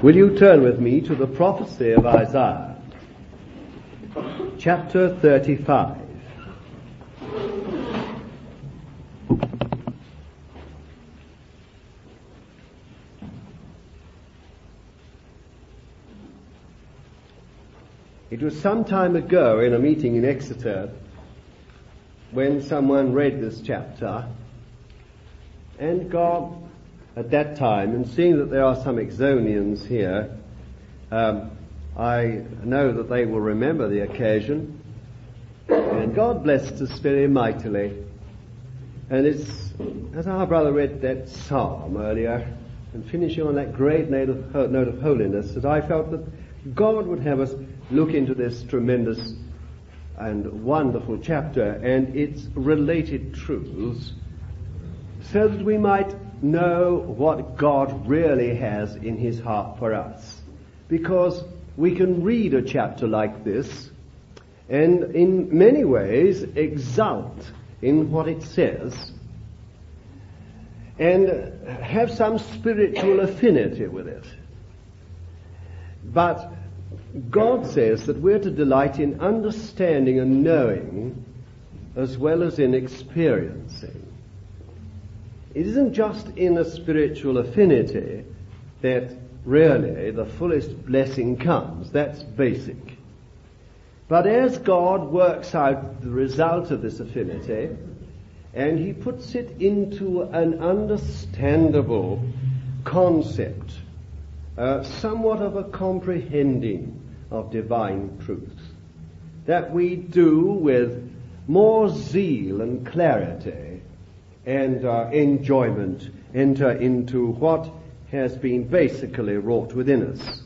Will you turn with me to the prophecy of Isaiah, chapter 35. It was some time ago in a meeting in Exeter when someone read this chapter, and God at that time, and seeing that there are some Exonians here, I know that they will remember the occasion, and God blessed us very mightily. And it's, as our brother read that psalm earlier, and finishing on that great note of holiness, that I felt that God would have us look into this tremendous and wonderful chapter and its related truths, so that we might know what God really has in his heart for us. Because we can read a chapter like this and in many ways exult in what it says and have some spiritual affinity with it. But God says that we're to delight in understanding and knowing as well as in experiencing. It isn't just in a spiritual affinity that really the fullest blessing comes. That's basic. But as God works out the result of this affinity, and he puts it into an understandable concept, somewhat of a comprehending of divine truth, that we do with more zeal and clarity and enjoyment enter into what has been basically wrought within us.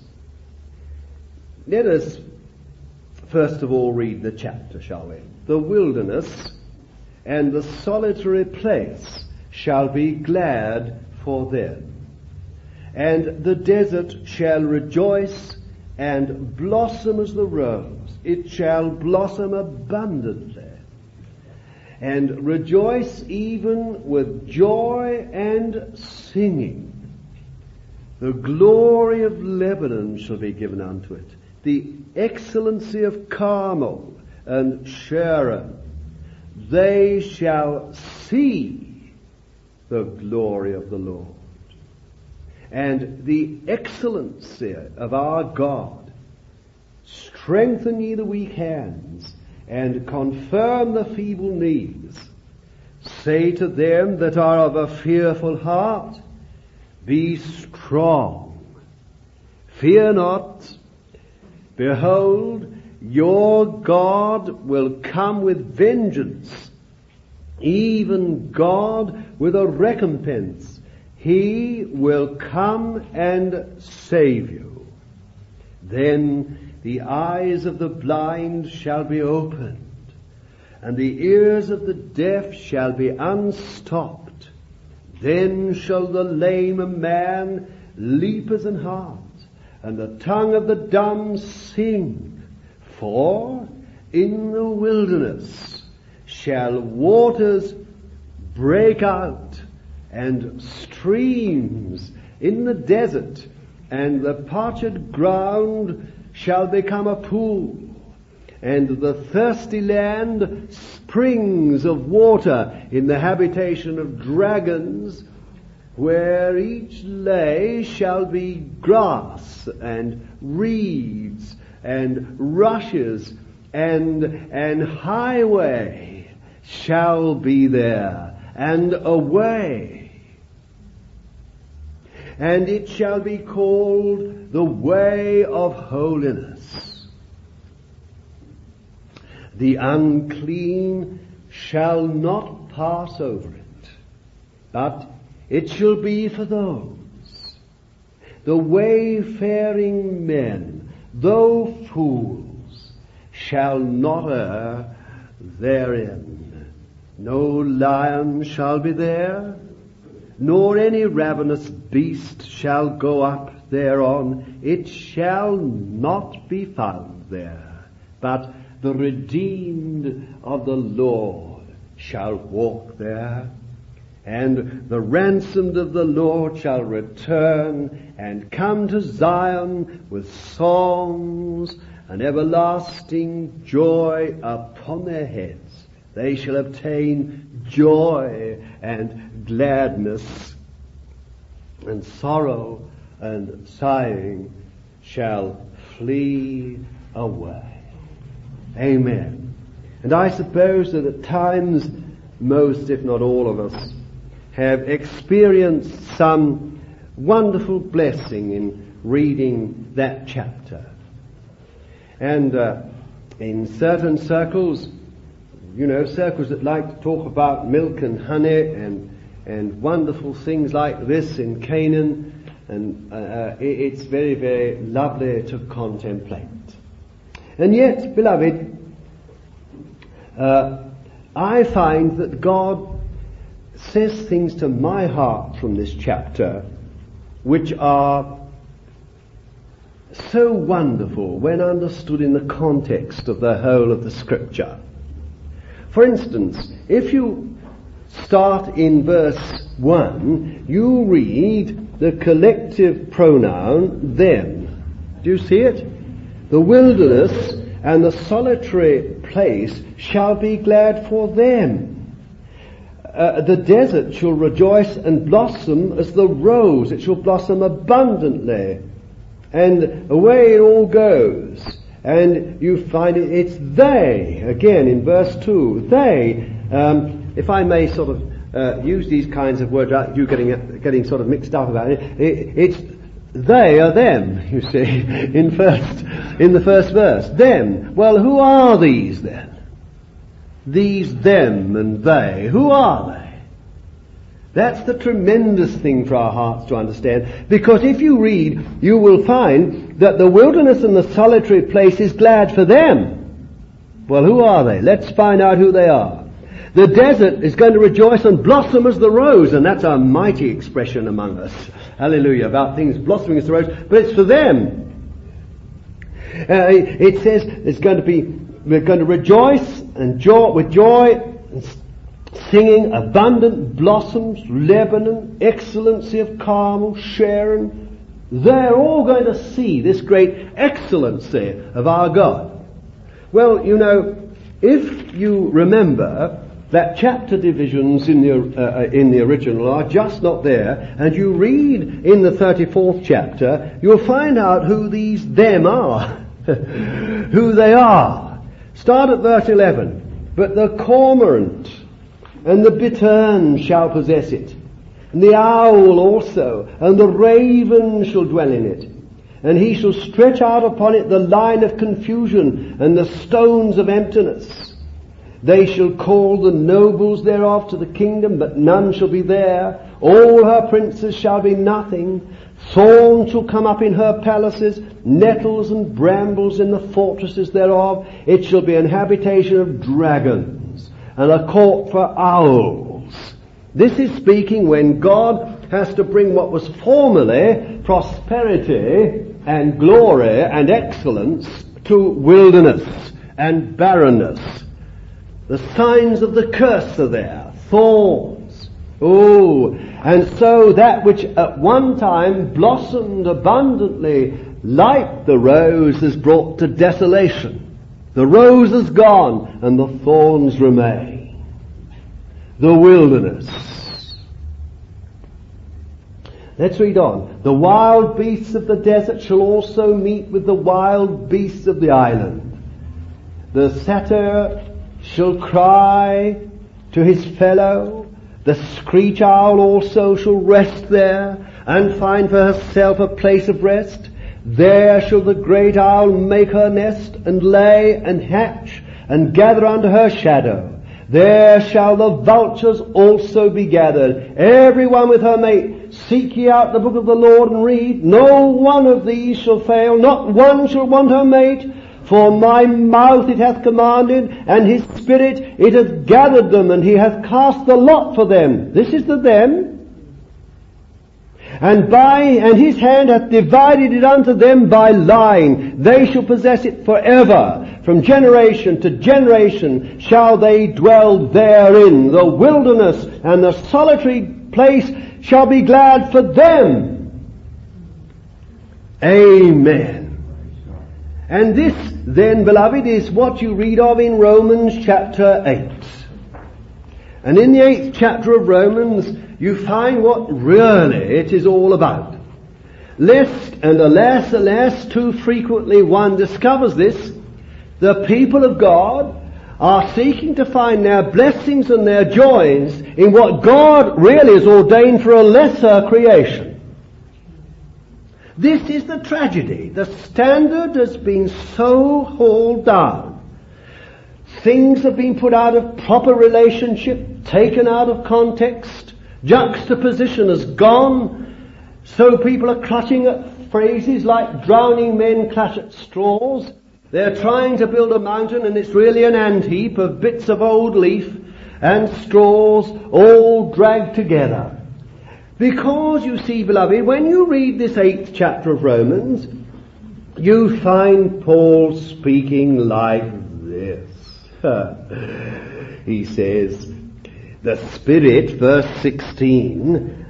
Let us first of all read the chapter, shall we? The wilderness and the solitary place shall be glad for them, and the desert shall rejoice and blossom as the rose. It shall blossom abundantly, and rejoice even with joy and singing. The glory of Lebanon shall be given unto it, the excellency of Carmel and Sharon. They shall see the glory of the Lord. And the excellency of our God. Strengthen ye the weak hands, and confirm the feeble knees. Say to them that are of a fearful heart, be strong. Fear not. Behold, your God will come with vengeance, even God with a recompense. He will come and save you. Then the eyes of the blind shall be opened, and the ears of the deaf shall be unstopped. Then shall the lame man leap as an hart, and the tongue of the dumb sing. For in the wilderness shall waters break out, and streams in the desert, and the parched ground shall become a pool, and the thirsty land springs of water in the habitation of dragons, where each lay shall be grass and reeds and rushes, and highway shall be there, and a way. And it shall be called the way of holiness. The unclean shall not pass over it, but it shall be for those. The wayfaring men, though fools, shall not err therein. No lion shall be there, nor any ravenous beast shall go up thereon. It shall not be found there, but the redeemed of the Lord shall walk there. And the ransomed of the Lord shall return and come to Zion with songs and everlasting joy upon their heads. They shall obtain joy and gladness, and sorrow and sighing shall flee away. Amen. And I suppose that at times, most if not all of us have experienced some wonderful blessing in reading that chapter. And in certain circles, circles that like to talk about milk and honey and wonderful things like this in Canaan, and it's very, very lovely to contemplate. And yet, beloved, I find that God says things to my heart from this chapter which are so wonderful when understood in the context of the whole of the Scripture. For instance, if you start in verse 1, you read the collective pronoun them. Do you see it? The wilderness and the solitary place shall be glad for them. The desert shall rejoice and blossom as the rose. It shall blossom abundantly. And away it all goes. And you find it's they, again in verse 2, they, if I may sort of use these kinds of words, you getting sort of mixed up about it, it's they are them, you see, in the first verse. Them. Well, who are these then? These them and they. Who are they? That's the tremendous thing for our hearts to understand. Because if you read, you will find that the wilderness and the solitary place is glad for them. Well, who are they? Let's find out who they are. The desert is going to rejoice and blossom as the rose, and that's a mighty expression among us. Hallelujah, about things blossoming as the rose, but it's for them. It says we're going to rejoice and with joy and singing, abundant blossoms, Lebanon, excellency of Carmel, Sharon. They're all going to see this great excellency of our God. Well, if you remember that chapter divisions in the original are just not there, and you read in the 34th chapter, you'll find out who these them are, who they are. Start at verse 11. But the cormorant and the bittern shall possess it, and the owl also, and the raven shall dwell in it. And he shall stretch out upon it the line of confusion and the stones of emptiness. They shall call the nobles thereof to the kingdom, but none shall be there. All her princes shall be nothing. Thorns shall come up in her palaces, nettles and brambles in the fortresses thereof. It shall be an habitation of dragons, and a court for owls. This is speaking when God has to bring what was formerly prosperity and glory and excellence to wilderness and barrenness. The signs of the curse are there. Thorns. And so that which at one time blossomed abundantly like the rose is brought to desolation. The rose is gone and the thorns remain. The wilderness. Let's read on. The wild beasts of the desert shall also meet with the wild beasts of the island. The satyr shall cry to his fellow. The screech owl also shall rest there, and find for herself a place of rest. There shall the great owl make her nest, and lay, and hatch, and gather under her shadow. There shall the vultures also be gathered, every one with her mate. Seek ye out the book of the Lord and read. No one of these shall fail, not one shall want her mate. For my mouth it hath commanded, and his spirit it hath gathered them, and he hath cast the lot for them. This is the them. And his hand hath divided it unto them by line. They shall possess it forever. From generation to generation shall they dwell therein. The wilderness and the solitary place shall be glad for them. Amen. And this then, beloved, is what you read of in Romans chapter 8. And in the 8th chapter of Romans, you find what really it is all about. Lest, and alas, too frequently one discovers this, the people of God are seeking to find their blessings and their joys in what God really has ordained for a lesser creation. This is the tragedy. The standard has been so hauled down. Things have been put out of proper relationship, taken out of context. Juxtaposition has gone. So people are clutching at phrases like drowning men clutch at straws. They're trying to build a mountain and it's really an ant-heap of bits of old leaf and straws all dragged together. Because, you see, beloved, when you read this 8th chapter of Romans, you find Paul speaking like this. He says, the Spirit, verse 16,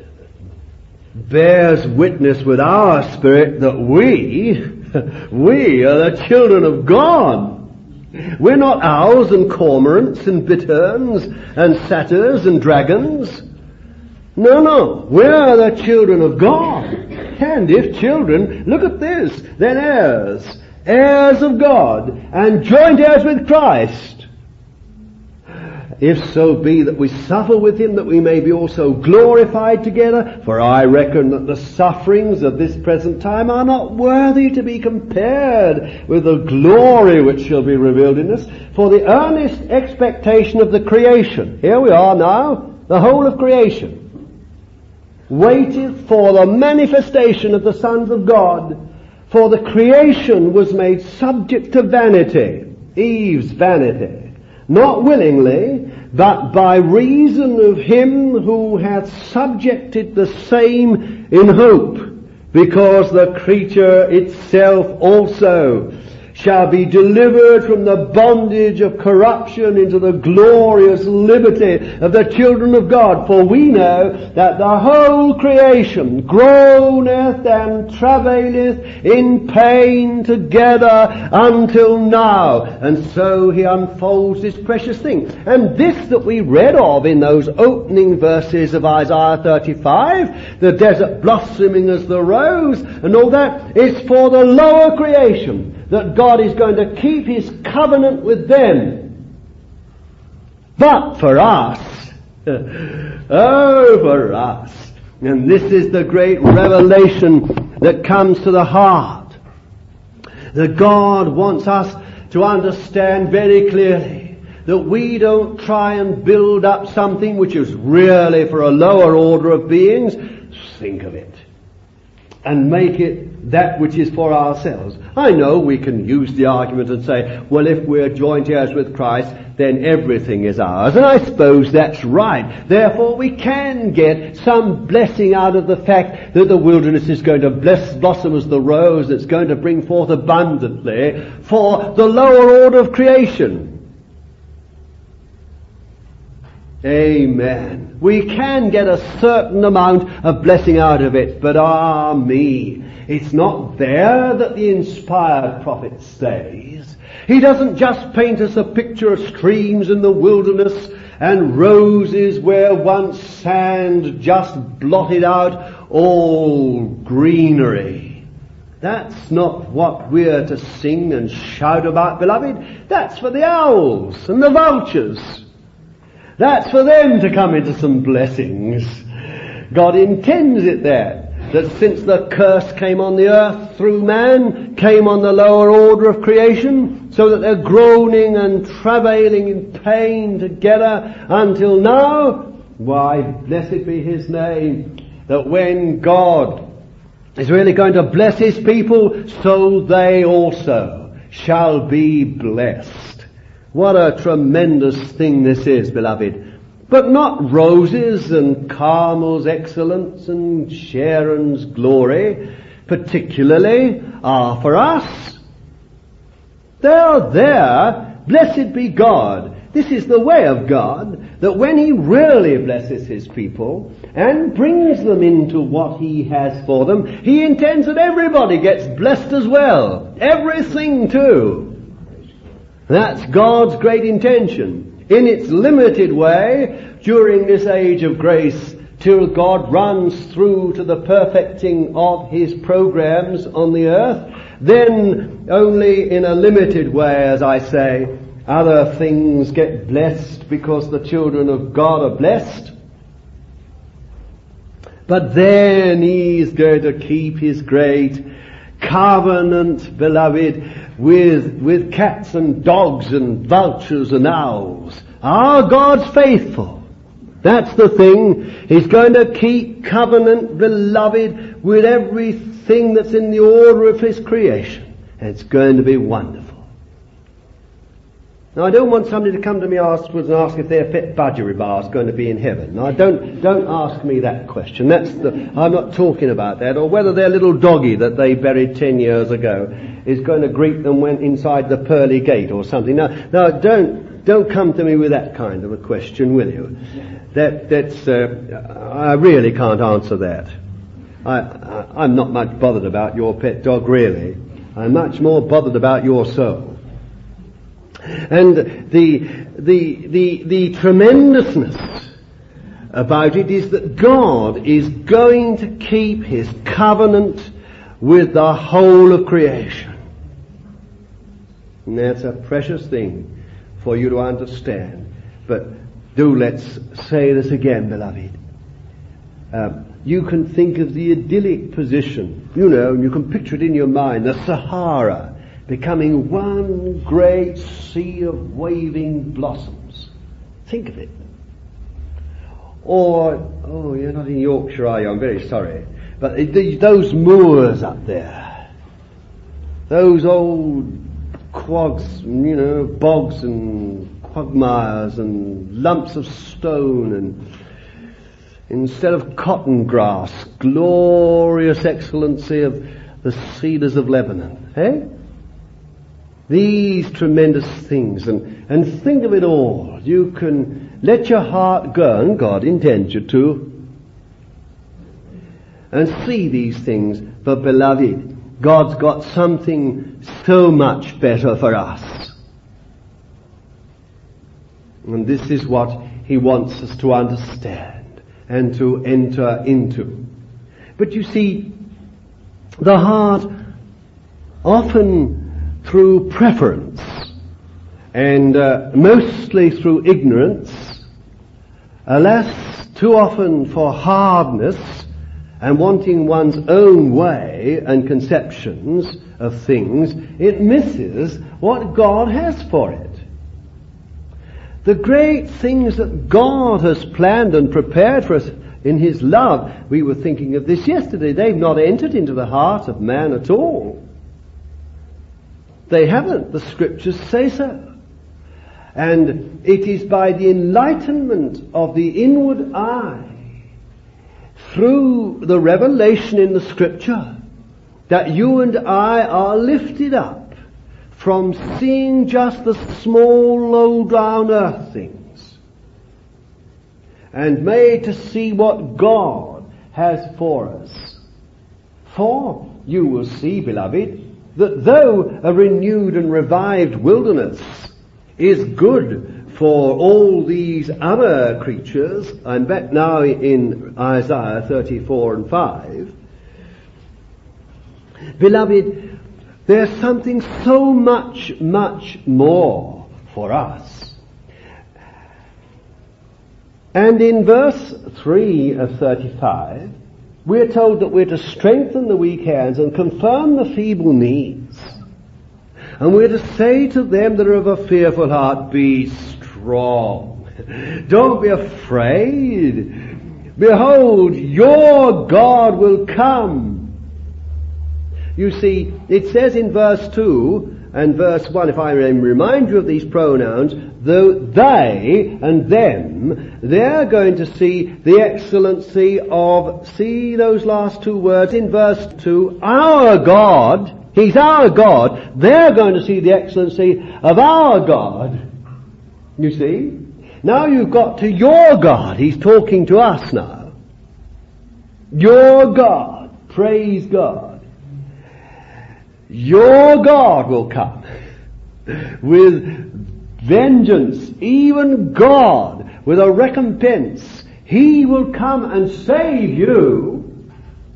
bears witness with our spirit that we are the children of God. We're not owls and cormorants and bitterns and satyrs and dragons. No, we're the children of God. And if children, look at this, then heirs of God, and joint heirs with Christ. If so be that we suffer with him, that we may be also glorified together. For I reckon that the sufferings of this present time are not worthy to be compared with the glory which shall be revealed in us. For the earnest expectation of the creation, here we are now, the whole of creation, waiteth for the manifestation of the sons of God. For the creation was made subject to vanity, Eve's vanity, not willingly, but by reason of him who hath subjected the same in hope, because the creature itself also shall be delivered from the bondage of corruption into the glorious liberty of the children of God. For we know that the whole creation groaneth and travaileth in pain together until now. And so he unfolds this precious thing. And this that we read of in those opening verses of Isaiah 35, the desert blossoming as the rose and all that, is for the lower creation, that God is going to keep his covenant with them. But for us, for us, and this is the great revelation that comes to the heart, that God wants us to understand very clearly that we don't try and build up something which is really for a lower order of beings. Think of it. And make it that which is for ourselves. I know we can use the argument and say, well, if we're joint heirs with Christ, then everything is ours. And I suppose that's right. Therefore, we can get some blessing out of the fact that the wilderness is going to blossom as the rose, that's going to bring forth abundantly for the lower order of creation. Amen. We can get a certain amount of blessing out of it, but it's not there that the inspired prophet stays. He doesn't just paint us a picture of streams in the wilderness and roses where once sand just blotted out all greenery. That's not what we're to sing and shout about, beloved. That's for the owls and the vultures. That's for them to come into some blessings. God intends it there, that since the curse came on the earth through man, came on the lower order of creation, so that they're groaning and travailing in pain together until now. Why, blessed be his name, that when God is really going to bless his people, so they also shall be blessed. What a tremendous thing this is, beloved. But not roses and Carmel's excellence and Sharon's glory particularly are for us. They are there. Blessed be God. This is the way of God, that when He really blesses His people and brings them into what He has for them, He intends that everybody gets blessed as well. Everything too. That's God's great intention. In its limited way, during this age of grace, till God runs through to the perfecting of His programs on the earth, then only in a limited way, as I say, other things get blessed because the children of God are blessed. But then He's going to keep His great covenant, beloved, with cats and dogs and vultures and owls. Our God's faithful. That's the thing. He's going to keep covenant, beloved, with everything that's in the order of His creation. And it's going to be wonderful. Now, I don't want somebody to come to me afterwards and ask if their pet budgeribah is going to be in heaven. Now, don't ask me that question. I'm not talking about that. Or whether their little doggy that they buried 10 years ago is going to greet them when inside the pearly gate or something. Now, don't come to me with that kind of a question, will you? I really can't answer that. I'm not much bothered about your pet dog, really. I'm much more bothered about your soul. And the tremendousness about it is that God is going to keep His covenant with the whole of creation. And that's a precious thing for you to understand. But let's say this again, beloved. You can think of the idyllic position, and you can picture it in your mind, the Sahara, becoming one great sea of waving blossoms. Think of it. Or, you're not in Yorkshire, are you? I'm very sorry. But those moors up there, those old quags, bogs and quagmires and lumps of stone, and instead of cotton grass, glorious excellency of the cedars of Lebanon. Eh? These tremendous things, and think of it all. You can let your heart go, and God intends you to, and see these things. But beloved, God's got something so much better for us. And this is what He wants us to understand and to enter into. But you see, the heart often, through preference and mostly through ignorance, alas, too often for hardness and wanting one's own way and conceptions of things, it misses what God has for it. The great things that God has planned and prepared for us in His love, we were thinking of this yesterday, they've not entered into the heart of man at all. They haven't. The Scriptures say so. And it is by the enlightenment of the inward eye, through the revelation in the Scripture, that you and I are lifted up from seeing just the small, low down earth things, and made to see what God has for us. For you will see, beloved, that though a renewed and revived wilderness is good for all these other creatures, I'm back now in Isaiah 34 and 5, beloved, there's something so much, much more for us. And in verse 3 of 35, we're told that we're to strengthen the weak hands and confirm the feeble knees. And we're to say to them that are of a fearful heart, be strong. Don't be afraid. Behold, your God will come. You see, it says in verse 2 and verse 1, if I remind you of these pronouns, though they and them, they're going to see the excellency of, see those last two words in verse 2, our God, He's our God. They're going to see the excellency of our God. You see? Now you've got to your God. He's talking to us now. Your God. Praise God. Your God will come with vengeance. Even God with a recompense. He will come and save you.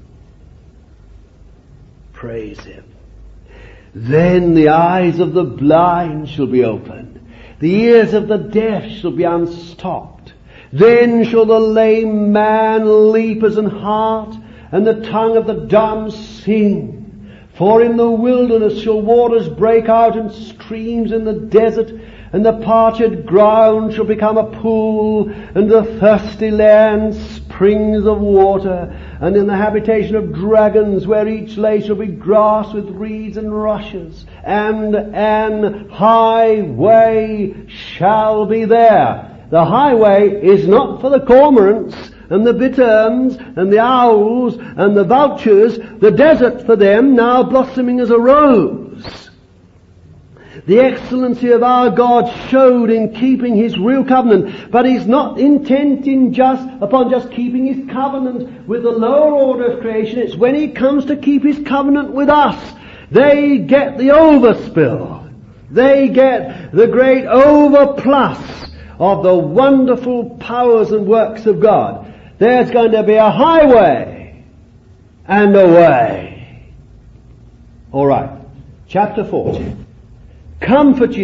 Praise Him. Then the eyes of the blind shall be opened. The ears of the deaf shall be unstopped. Then shall the lame man leap as an hart, and the tongue of the dumb sing. For in the wilderness shall waters break out in streams in the desert, and the parched ground shall become a pool, and the thirsty land springs of water. And in the habitation of dragons, where each lay shall be grass with reeds and rushes, and an highway shall be there. The highway is not for the cormorants and the bitterns and the owls and the vultures. The desert for them now blossoming as a rose. The excellency of our God showed in keeping His real covenant, but He's not intent upon just keeping His covenant with the lower order of creation. It's when He comes to keep His covenant with us. They get the overspill. They get the great overplus of the wonderful powers and works of God. There's going to be a highway and a way. All right. Chapter 40. Comfort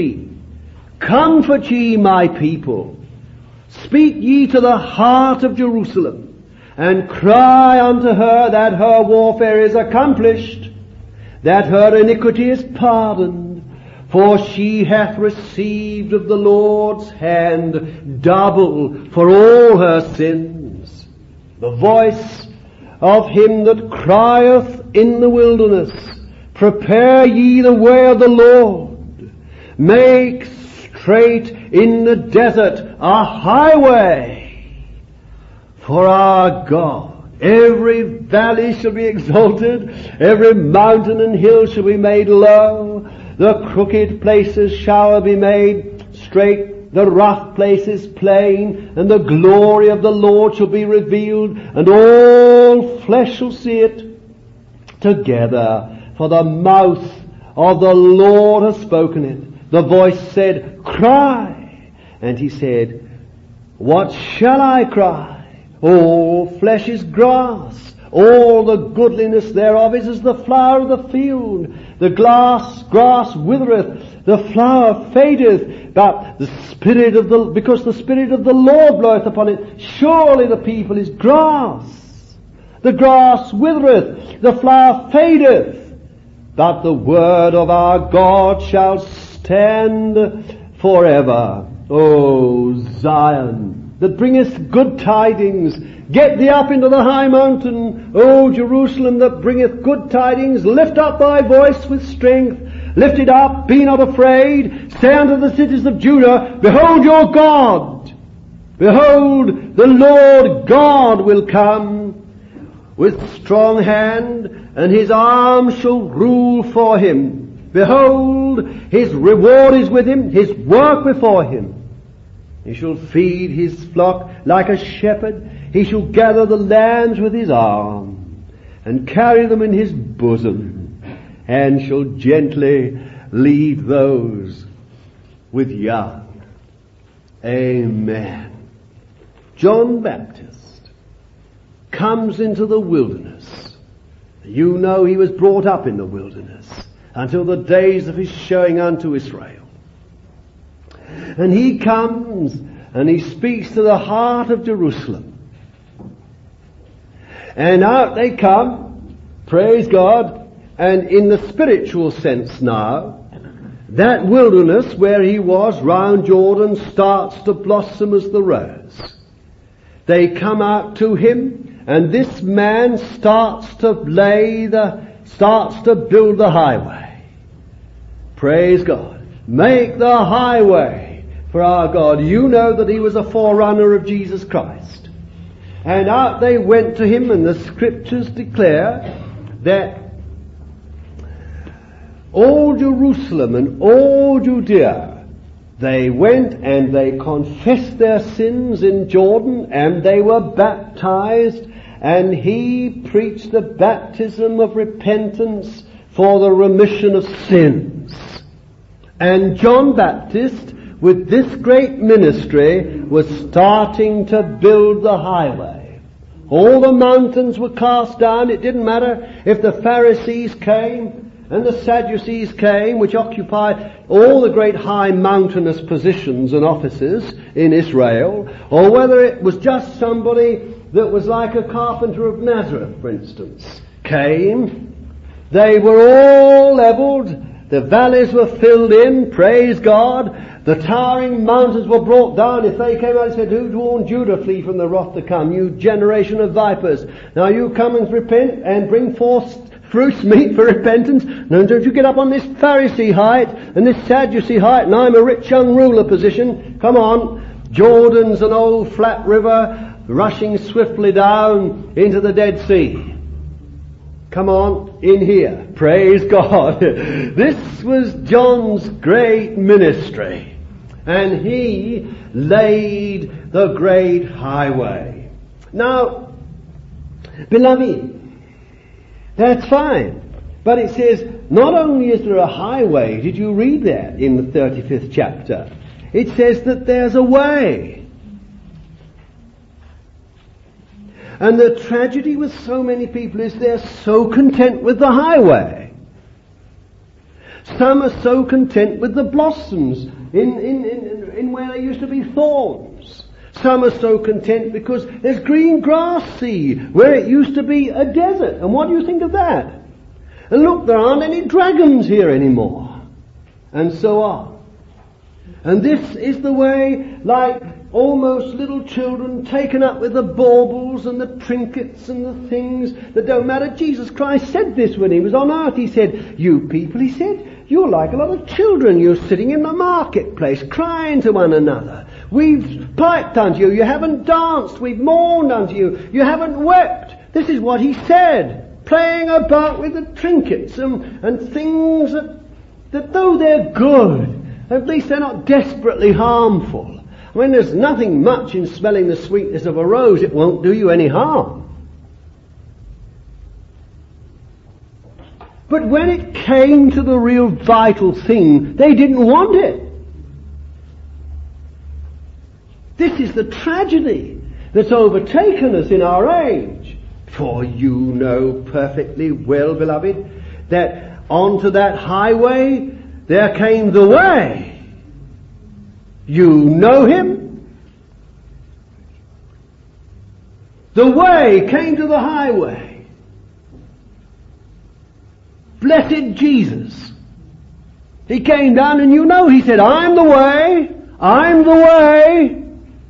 ye my people. Speak ye to the heart of Jerusalem, and cry unto her that her warfare is accomplished, that her iniquity is pardoned, for she hath received of the Lord's hand double for all her sins. The voice of him that crieth in the wilderness, prepare ye the way of the Lord. Make straight in the desert a highway for our God. Every valley shall be exalted, every mountain and hill shall be made low, the crooked places shall be made straight, the rough places plain, and the glory of the Lord shall be revealed, and all flesh shall see it together, for the mouth of the Lord has spoken it. The voice said, cry. And he said, what shall I cry? All flesh is grass. All the goodliness thereof is as the flower of the field. The grass withereth, the flower fadeth, but because the Spirit of the Lord bloweth upon it. Surely the people is grass. The grass withereth, the flower fadeth, but the word of our God shall stand forever. O Zion, that bringeth good tidings, get thee up into the high mountain. O Jerusalem, that bringeth good tidings, lift up thy voice with strength. Lift it up, be not afraid. Say unto the cities of Judah, behold your God. Behold, the Lord God will come with strong hand, and His arm shall rule for Him. Behold, His reward is with Him, His work before Him. He shall feed His flock like a shepherd. He shall gather the lambs with His arm, and carry them in His bosom, and shall gently lead those with young. Amen. John Baptist comes into the wilderness. You know he was brought up in the wilderness until the days of his showing unto Israel. And he comes and he speaks to the heart of Jerusalem. And out they come, praise God, and in the spiritual sense now, that wilderness where he was round Jordan starts to blossom as the rose. They come out to him, and this man starts to build the highway. Praise God. Make the highway for our God. You know that he was a forerunner of Jesus Christ. And out they went to him, and the scriptures declare that all Jerusalem and all Judea, they went and they confessed their sins in Jordan, and they were baptized, and he preached the baptism of repentance for the remission of sins. And John Baptist, with this great ministry, was starting to build the highway. All the mountains were cast down. It didn't matter if the Pharisees came and the Sadducees came, which occupied all the great high mountainous positions and offices in Israel, or whether it was just somebody that was like a carpenter of Nazareth, for instance, came. They were all leveled. The valleys were filled in, praise God. The towering mountains were brought down. If they came out and said, "Who warned Judah, flee from the wrath to come, you generation of vipers. Now you come and repent and bring forth fruits meet for repentance. Now don't you get up on this Pharisee height and this Sadducee height, and I'm a rich young ruler position. Come on." Jordan's an old flat river rushing swiftly down into the Dead Sea. Come on in here. Praise God. This was John's great ministry. And he laid the great highway. Now, beloved, that's fine. But it says, not only is there a highway, did you read that in the 35th chapter? It says that there's a way. And the tragedy with so many people is they're so content with the highway. Some are so content with the blossoms in where there used to be thorns. Some are so content because there's green grass, see, where it used to be a desert. And what do you think of that? And look, there aren't any dragons here anymore. And so on. And this is the way, like almost little children taken up with the baubles and the trinkets and the things that don't matter. Jesus Christ said this when he was on earth. He said, "You people," he said, "you're like a lot of children. You're sitting in the marketplace crying to one another. We've piped unto you. You haven't danced. We've mourned unto you. You haven't wept." This is what he said. Playing about with the trinkets and things that though they're good, at least they're not desperately harmful. I mean, there's nothing much in smelling the sweetness of a rose. It won't do you any harm. But when it came to the real vital thing, they didn't want it. This is the tragedy that's overtaken us in our age. For you know perfectly well, beloved, that onto that highway there came the way. You know him? The way came to the highway. Blessed Jesus. He came down and you know, he said, "I'm the way, I'm the way."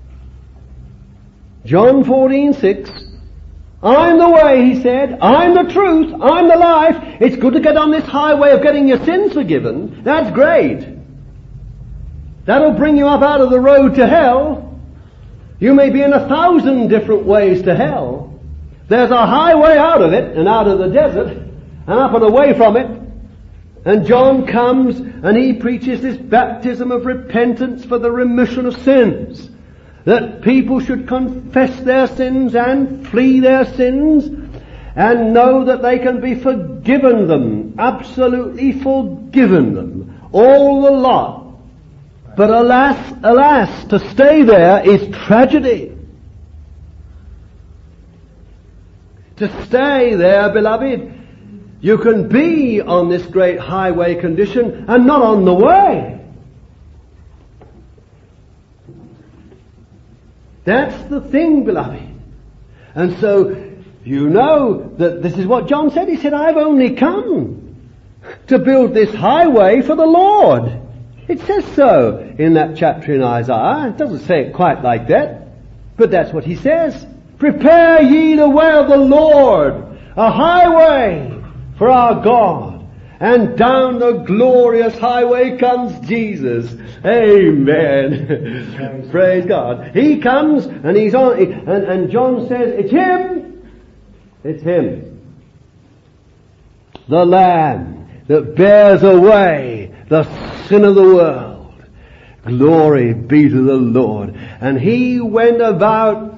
John 14:6. "I'm the way," he said. "I'm the truth. I'm the life." It's good to get on this highway of getting your sins forgiven. That's great. That'll bring you up out of the road to hell. You may be in 1,000 different ways to hell. There's a highway out of it and out of the desert and up and away from it. And John comes and he preaches this baptism of repentance for the remission of sins. That people should confess their sins and flee their sins and know that they can be forgiven them, absolutely forgiven them, all the lot. But alas, alas, to stay there is tragedy. To stay there, beloved, you can be on this great highway condition and not on the way. That's the thing, beloved. And so, you know that this is what John said. He said, "I've only come to build this highway for the Lord." It says so in that chapter in Isaiah. It doesn't say it quite like that, but that's what he says. "Prepare ye the way of the Lord, a highway for our God." And down the glorious highway comes Jesus. Amen. Praise God. He comes and he's on, and John says, "It's him. It's him. The Lamb that bears away the sin of the world. Glory be to the Lord. And he went about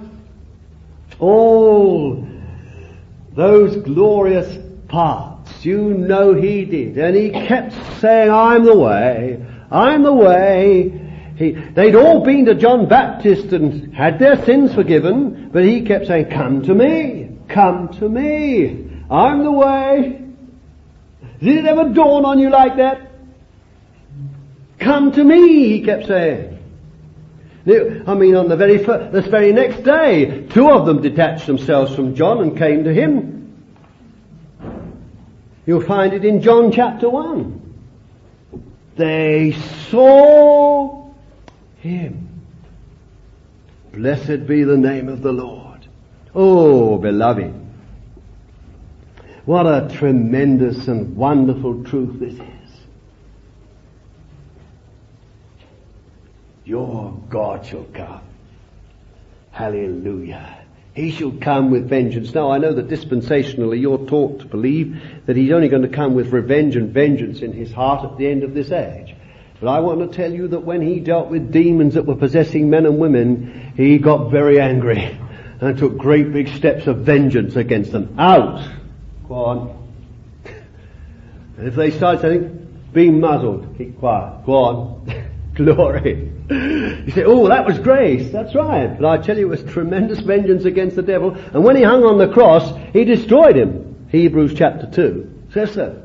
all those glorious parts. You know he did. And he kept saying, I'm the way. I'm the way. They'd all been to John Baptist and had their sins forgiven, but he kept saying, come to me. Come to me. I'm the way. Did it ever dawn on you like that? Come to me, he kept saying. I mean, on this very next day, 2 of them detached themselves from John and came to him. You'll find it in John chapter 1. They saw him. Blessed be the name of the Lord. Oh, beloved, what a tremendous and wonderful truth this is. Your God shall come. Hallelujah. He shall come with vengeance. Now I know that dispensationally you're taught to believe that he's only going to come with revenge and vengeance in his heart at the end of this age. But I want to tell you that when he dealt with demons that were possessing men and women, he got very angry and took great big steps of vengeance against them. Out! Go on. And if they start saying, be muzzled, keep quiet. Go on. Glory. You say, oh, that was grace. That's right. But I tell you, it was tremendous vengeance against the devil. And when he hung on the cross, he destroyed him. Hebrews chapter 2 says so.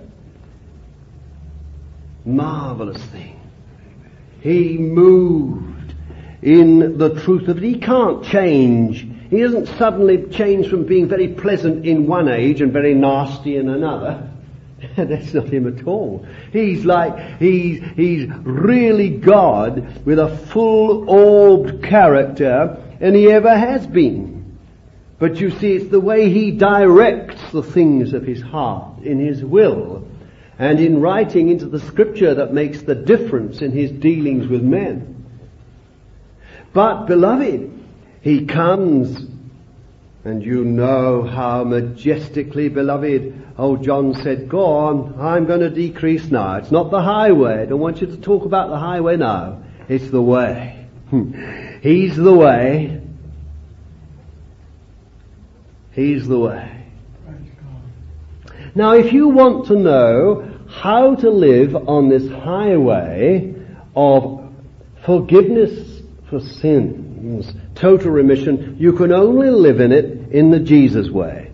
Marvelous thing. He moved in the truth of it. He can't change. He doesn't suddenly change from being very pleasant in one age and very nasty in another. That's not him at all. He's really God with a full-orbed character, and he ever has been. But you see, it's the way he directs the things of his heart, in his will, and in writing into the Scripture that makes the difference in his dealings with men. But, beloved, he comes, and you know how majestically, beloved, John said, go on, I'm going to decrease now. It's not the highway. I don't want you to talk about the highway now. It's the way. He's the way. He's the way. Now, if you want to know how to live on this highway of forgiveness for sins, total remission, you can only live in it in the Jesus way.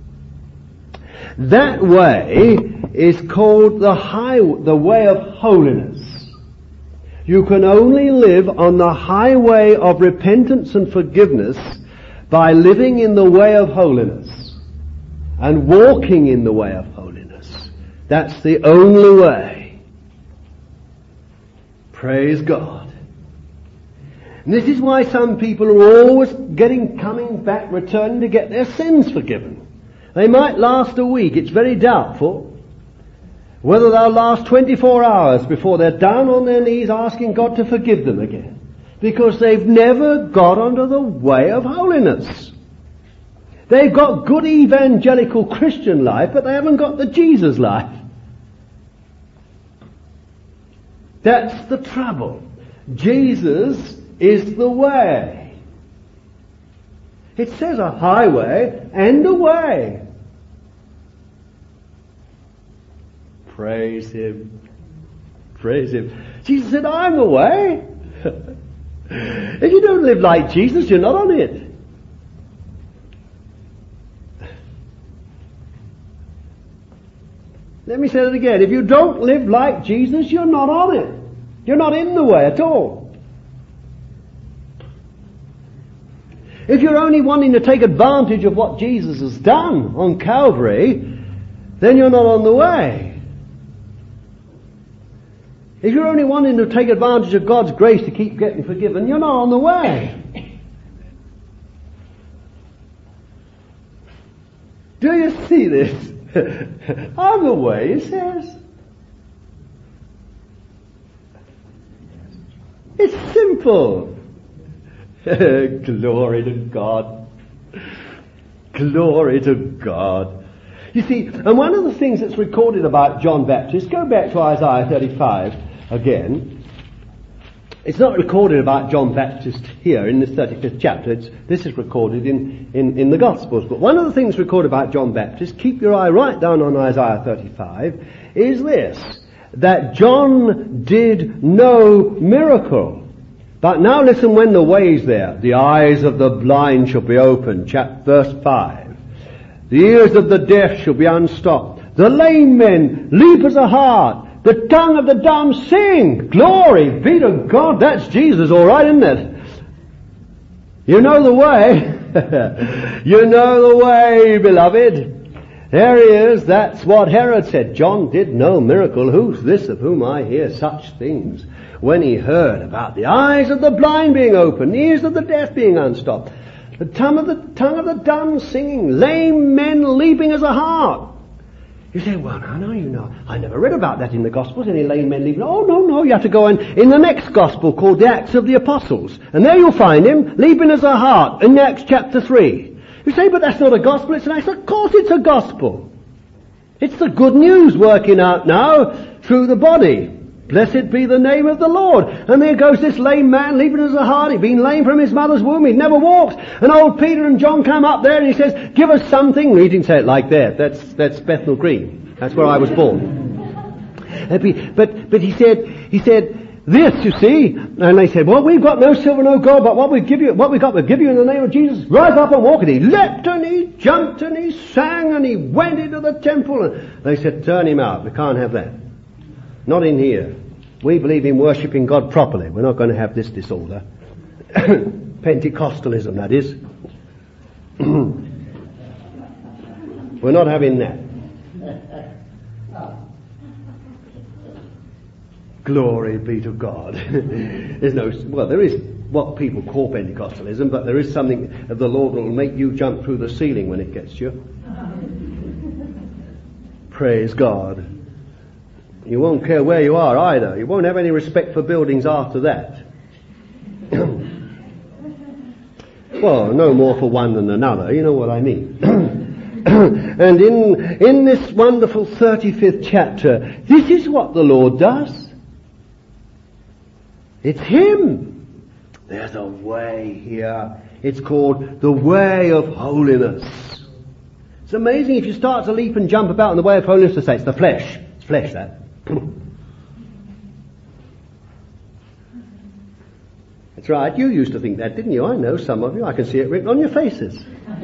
That way is called the way of holiness. You can only live on the highway of repentance and forgiveness by living in the way of holiness and walking in the way of holiness. That's the only way. Praise God. And this is why some people are always coming back, returning to get their sins forgiven. They might last a week. It's very doubtful whether they'll last 24 hours before they're down on their knees asking God to forgive them again. Because they've never got onto the way of holiness. They've got good evangelical Christian life, but they haven't got the Jesus life. That's the trouble. Jesus is the way. It says a highway and a way. Praise Him. Praise Him. Jesus said, I'm the way. If you don't live like Jesus, you're not on it. Let me say that again. If you don't live like Jesus, you're not on it. You're not in the way at all. If you're only wanting to take advantage of what Jesus has done on Calvary, then you're not on the way. If you're only wanting to take advantage of God's grace to keep getting forgiven, you're not on the way. Do you see this? I'm the way, it says. It's simple. Glory to God. Glory to God. You see, and one of the things that's recorded about John Baptist, go back to Isaiah 35 again. It's not recorded about John Baptist here in this 35th chapter. This is recorded in the Gospels. But one of the things recorded about John Baptist, keep your eye right down on Isaiah 35, is this, that John did no miracle. But now listen, when the way's there, the eyes of the blind shall be opened, verse 5. The ears of the deaf shall be unstopped. The lame men leap as a hart. The tongue of the dumb sing. Glory be to God. That's Jesus, all right, isn't it? You know the way. You know the way, beloved. There he is. That's what Herod said. John did no miracle. Who's this of whom I hear such things? When he heard about the eyes of the blind being opened, the ears of the deaf being unstopped, the tongue of the dumb singing, lame men leaping as a hart. You say, well, no, you know, I never read about that in the Gospels, any lame men leaping. Oh, no, you have to go in the next Gospel called the Acts of the Apostles. And there you'll find him, leaping as a hart, in Acts chapter 3. You say, but that's not a Gospel, it's an Acts. Of course it's a Gospel. It's the good news working out now through the body. Blessed be the name of the Lord. And there goes this lame man leaping as a hart. He'd been lame from his mother's womb. He'd never walked. And old Peter and John come up there and he says, give us something. We didn't say it like that. That's Bethnal Green. That's where I was born. But he said, this, you see. And they said, well, we've got no silver, no gold, but what we'll give you in the name of Jesus. Rise up and walk. And he leapt and he jumped and he sang and he went into the temple. And they said, turn him out. We can't have that. Not in here. We believe in worshipping God properly. We're not going to have this disorder. Pentecostalism, that is. We're not having that. Glory be to God. There is what people call Pentecostalism, but there is something of the Lord that will make you jump through the ceiling when it gets you. Praise God. You won't care where you are either. You won't have any respect for buildings after that. Well, no more for one than another. You know what I mean. And in this wonderful 35th chapter, this is what the Lord does. It's Him. There's a way here. It's called the way of holiness. It's amazing if you start to leap and jump about in the way of holiness to say it's the flesh. It's flesh, that. That's right. You used to think that, didn't you? I know some of you. I can see it written on your faces.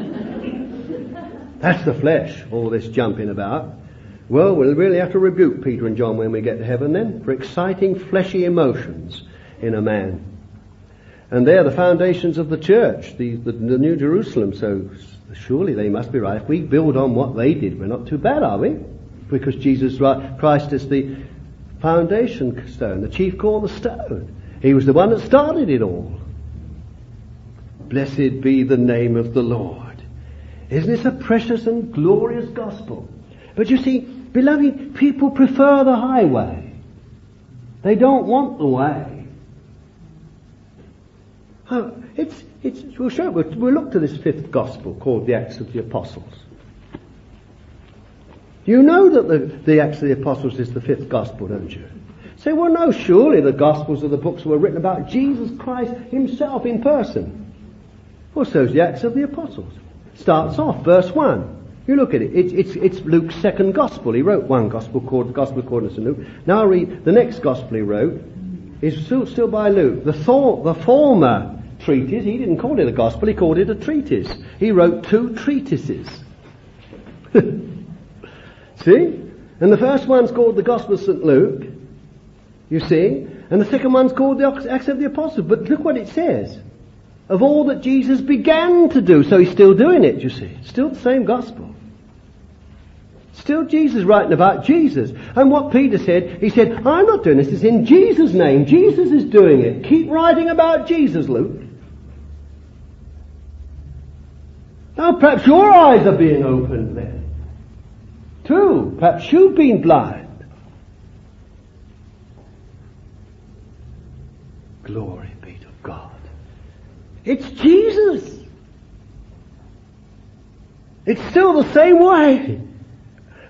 That's the flesh, all this jumping about. Well, we'll really have to rebuke Peter and John when we get to heaven then for exciting fleshy emotions in a man. And they're the foundations of the church, the New Jerusalem. So surely they must be right. If we build on what they did, we're not too bad, are we? Because Jesus Christ is the foundation stone, the chief cornerstone. He was the one that started it all. Blessed be the name of the Lord. Isn't this a precious and glorious gospel? But you see, beloved, people prefer the highway. They don't want the way. We'll look to this fifth gospel called the Acts of the Apostles. You know that the Acts of the Apostles is the fifth gospel, don't you? Say, well, no, surely the Gospels are the books were written about Jesus Christ Himself in person. Well, so's the Acts of the Apostles. Starts off, verse 1. You look at it. It's Luke's second Gospel. He wrote one Gospel called the Gospel according to Luke. Now read the next Gospel he wrote. Is still by Luke. The former treatise, he didn't call it a Gospel, he called it a treatise. He wrote 2 treatises. See? And the first one's called the Gospel of St. Luke. You see? And the second one's called the Acts of the Apostles. But look what it says. Of all that Jesus began to do. So He's still doing it, you see. Still the same Gospel. Still Jesus writing about Jesus. And what Peter said, he said, I'm not doing this. It's in Jesus' name. Jesus is doing it. Keep writing about Jesus, Luke. Now perhaps your eyes are being opened then. Too. Perhaps you've been blind. Glory be to God. It's Jesus. It's still the same way.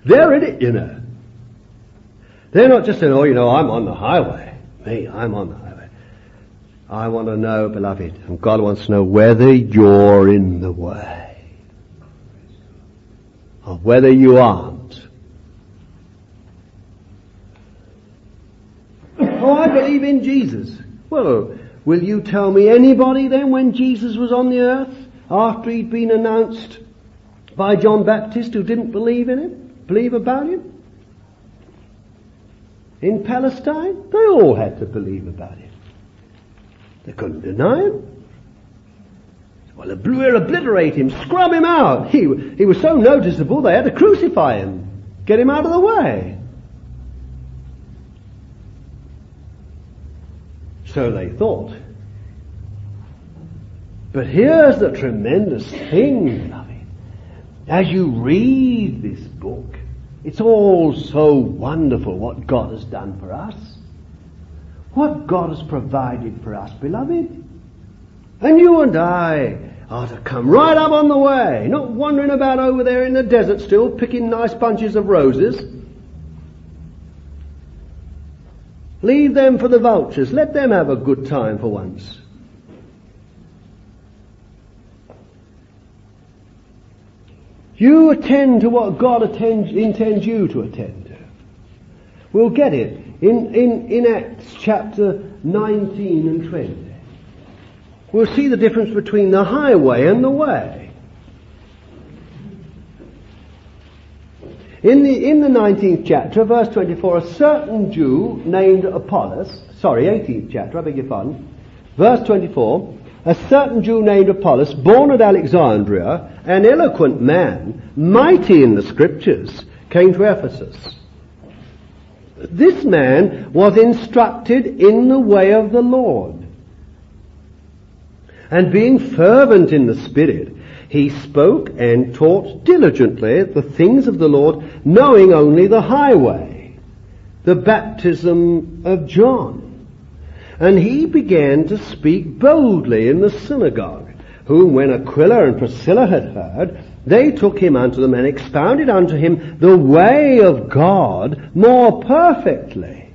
They're in it, you know. They're not just saying, oh, you know, I'm on the highway. Me, I'm on the highway. I want to know, beloved, and God wants to know whether you're in the way. Or whether you aren't. Oh, I believe in Jesus. Well, will you tell me anybody then when Jesus was on the earth, after he'd been announced by John Baptist, who didn't believe in him, believe about him? In Palestine, they all had to believe about him. They couldn't deny him. Well, we'll obliterate him, scrub him out. He was so noticeable they had to crucify him, get him out of the way. So they thought. But here's the tremendous thing, beloved. As you read this book, it's all so wonderful what God has done for us. What God has provided for us, beloved. And you and I are to come right up on the way, not wandering about over there in the desert still, picking nice bunches of roses. Leave them for the vultures. Let them have a good time for once. You attend to what God intends you to attend to. We'll get it in Acts chapter 19 and 20. We'll see the difference between the highway and the way. In the 19th chapter, verse 24, a certain Jew named Apollos, 18th chapter, I beg your pardon, verse 24, a certain Jew named Apollos, born at Alexandria, an eloquent man, mighty in the scriptures, came to Ephesus. This man was instructed in the way of the Lord. And being fervent in the Spirit, he spoke and taught diligently the things of the Lord, knowing only the highway, the baptism of John. And he began to speak boldly in the synagogue, whom when Aquila and Priscilla had heard, they took him unto them and expounded unto him the way of God more perfectly.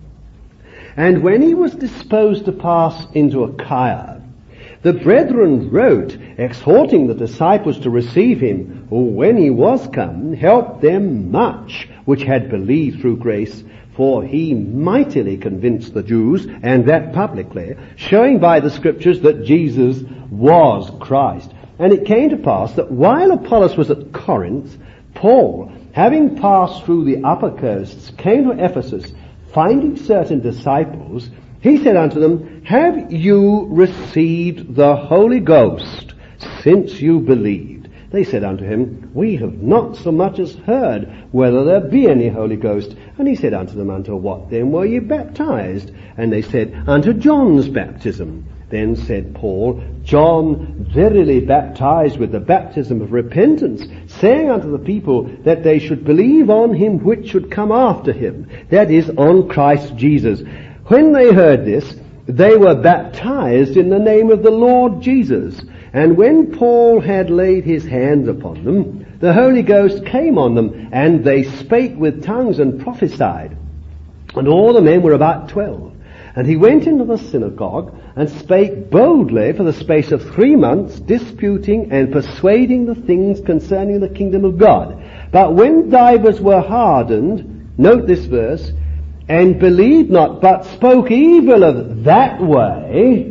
And when he was disposed to pass into Achaia, the brethren wrote, exhorting the disciples to receive him, who when he was come, helped them much which had believed through grace, for he mightily convinced the Jews, and that publicly, showing by the scriptures that Jesus was Christ. And it came to pass that while Apollos was at Corinth, Paul, having passed through the upper coasts, came to Ephesus, finding certain disciples. He said unto them, have you received the Holy Ghost since you believed? They said unto him, we have not so much as heard whether there be any Holy Ghost. And he said unto them, unto what then were ye baptized? And they said, unto John's baptism. Then said Paul, John verily baptized with the baptism of repentance, saying unto the people that they should believe on him which should come after him, that is, on Christ Jesus. When they heard this, they were baptized in the name of the Lord Jesus. And when Paul had laid his hands upon them, the Holy Ghost came on them, and they spake with tongues and prophesied. And all the men were about 12. And he went into the synagogue and spake boldly for the space of 3 months, disputing and persuading the things concerning the kingdom of God. But when divers were hardened, note this verse, and believed not, but spoke evil of that way,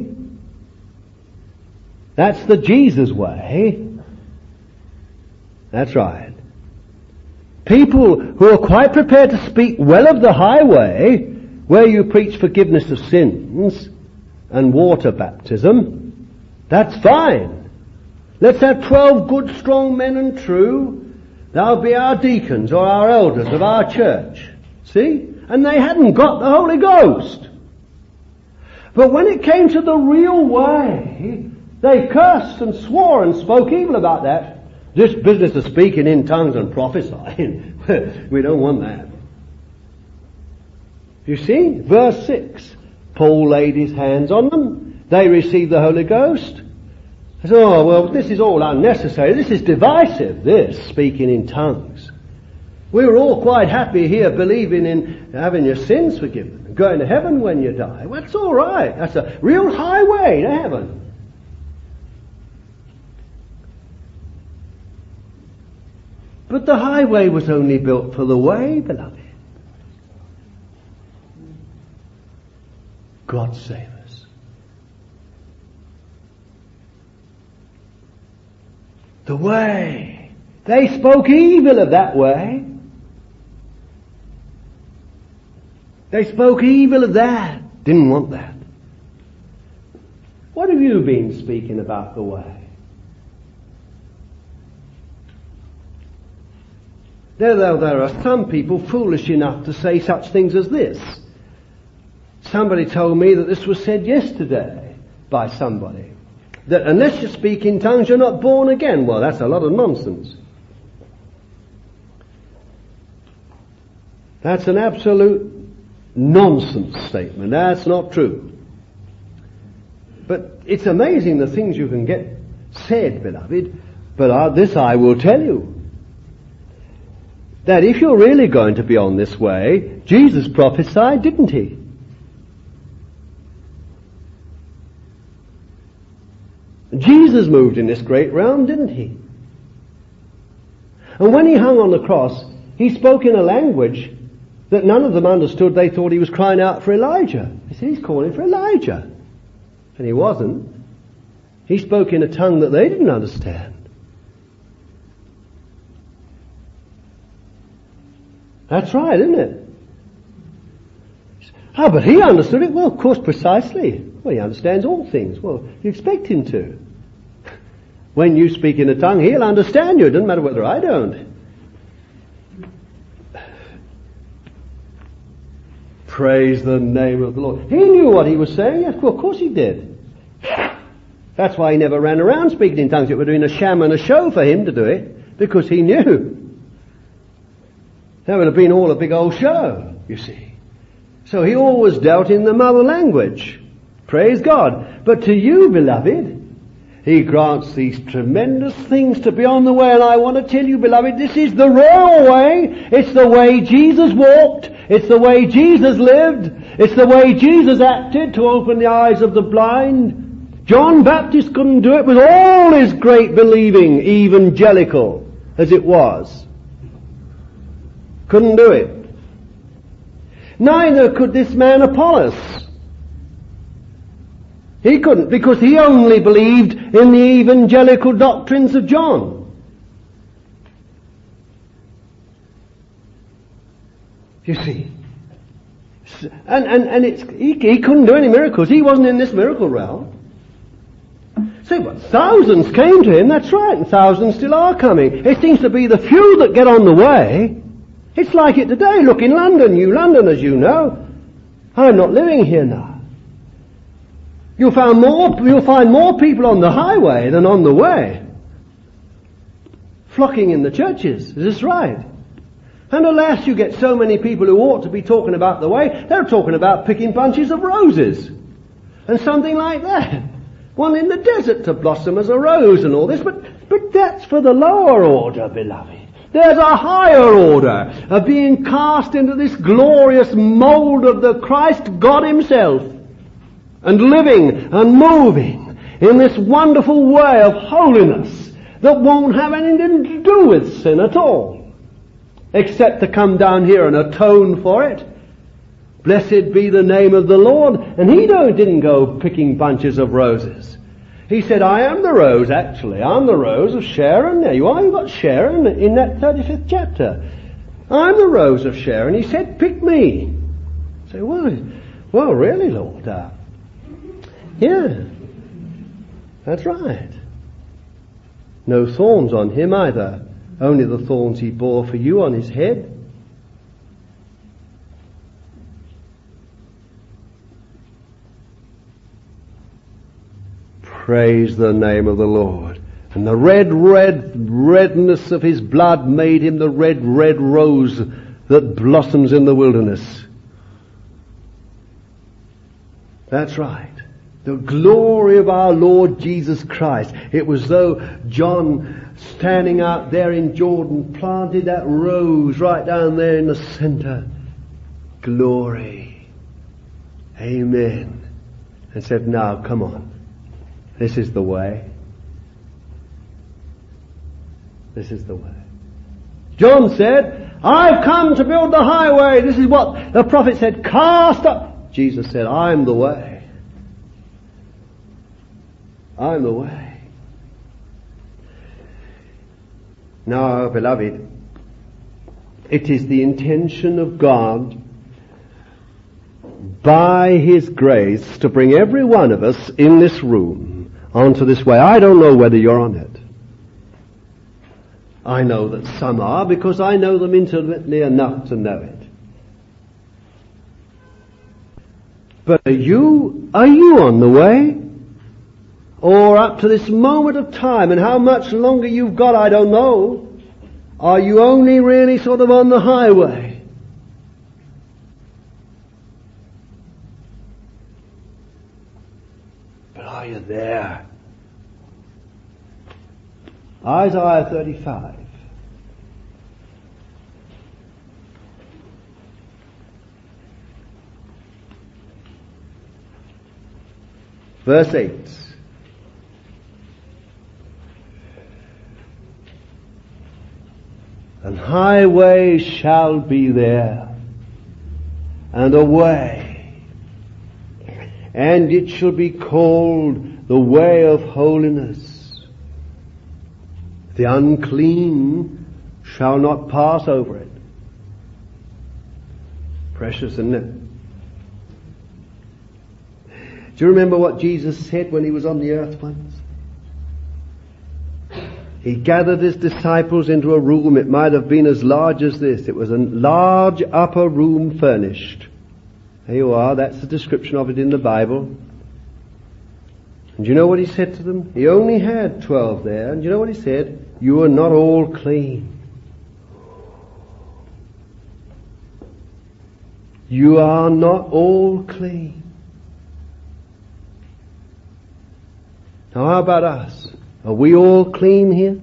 that's the Jesus way. That's right. People who are quite prepared to speak well of the highway, where you preach forgiveness of sins and water baptism, that's fine. Let's have 12 good, strong men and true. They'll be our deacons or our elders of our church. See? And they hadn't got the Holy Ghost. But when it came to the real way, they cursed and swore and spoke evil about that. This business of speaking in tongues and prophesying, we don't want that. You see, verse 6, Paul laid his hands on them. They received the Holy Ghost. I said, oh, well, this is all unnecessary. This is divisive, this, speaking in tongues. We were all quite happy here believing in having your sins forgiven and going to heaven when you die. Well, that's all right. That's a real highway to heaven. But the highway was only built for the way, beloved. God save us. The way. They spoke evil of that way. They spoke evil of that. Didn't want that. What have you been speaking about the way? There are some people foolish enough to say such things as this. Somebody told me that this was said yesterday by somebody. That unless you speak in tongues, you're not born again. Well, that's a lot of nonsense. That's an absolute nonsense statement. That's not true. But it's amazing the things you can get said, beloved. But this I will tell you. That if you're really going to be on this way, Jesus prophesied, didn't he? Jesus moved in this great realm, didn't he? And when he hung on the cross, he spoke in a language that none of them understood. They thought he was crying out for Elijah. They said, he's calling for Elijah. And he wasn't. He spoke in a tongue that they didn't understand. That's right, isn't it? Ah, but he understood it. Well, of course, precisely. Well, he understands all things. Well, you expect him to. When you speak in a tongue, he'll understand you. It doesn't matter whether I don't. Praise the name of the Lord. He knew what he was saying. Yes, of course he did. That's why he never ran around speaking in tongues. It would have been a sham and a show for him to do it, because he knew. That would have been all a big old show, you see. So he always dealt in the mother language. Praise God. But to you, beloved, he grants these tremendous things to be on the way. And I want to tell you, beloved, this is the real way. It's the way Jesus walked. It's the way Jesus lived. It's the way Jesus acted to open the eyes of the blind. John Baptist couldn't do it with all his great believing, evangelical as it was. Couldn't do it. Neither could this man Apollos. He couldn't, because he only believed in the evangelical doctrines of John. You see. And he couldn't do any miracles. He wasn't in this miracle realm. See, but thousands came to him, that's right, and thousands still are coming. It seems to be the few that get on the way. It's like it today. Look in London, New London, as you know. I'm not living here now. You'll find more people on the highway than on the way. Flocking in the churches. Is this right? And alas, you get so many people who ought to be talking about the way, they're talking about picking bunches of roses. And something like that. One in the desert to blossom as a rose and all this. But that's for the lower order, beloved. There's a higher order of being cast into this glorious mold of the Christ God himself, and living and moving in this wonderful way of holiness that won't have anything to do with sin at all, except to come down here and atone for it. Blessed be the name of the Lord. And he didn't go picking bunches of roses. He said, I am the rose, actually. I'm the rose of Sharon. There you are. You've got Sharon in that 35th chapter. I'm the rose of Sharon. He said, pick me. I say, well, really, Lord? Yeah, that's right. No thorns on him either. Only the thorns he bore for you on his head. Praise the name of the Lord. And the redness of his blood made him the red rose that blossoms in the wilderness. That's right. The glory of our Lord Jesus Christ. It was though John, standing out there in Jordan, planted that rose right down there in the center. Glory. Amen. And said, now, come on. This is the way. This is the way. John said, I've come to build the highway. This is what the prophet said, cast up. Jesus said, I'm the way. I'm the way. Now, beloved, it is the intention of God by His grace to bring every one of us in this room onto this way. I don't know whether you're on it. I know that some are because I know them intimately enough to know it. But are you on the way? Or up to this moment of time, and how much longer you've got, I don't know. Are you only really sort of on the highway? But are you there? Isaiah 35. Verse 8. An highway shall be there, and a way, and it shall be called the way of holiness. The unclean shall not pass over it. Precious, isn't it? Do you remember what Jesus said when He was on the earth once? He gathered His disciples into a room. It might have been as large as this. It was a large upper room furnished. There you are. That's the description of it in the Bible. And you know what He said to them? He only had 12 there. And you know what He said? You are not all clean. You are not all clean. Now how about us? Are we all clean here?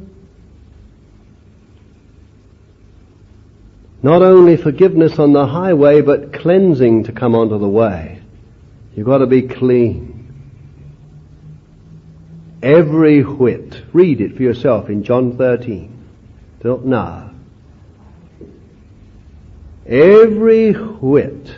Not only forgiveness on the highway, but cleansing to come onto the way. You've got to be clean. Every whit. Read it for yourself in John 13. Till now. Every whit.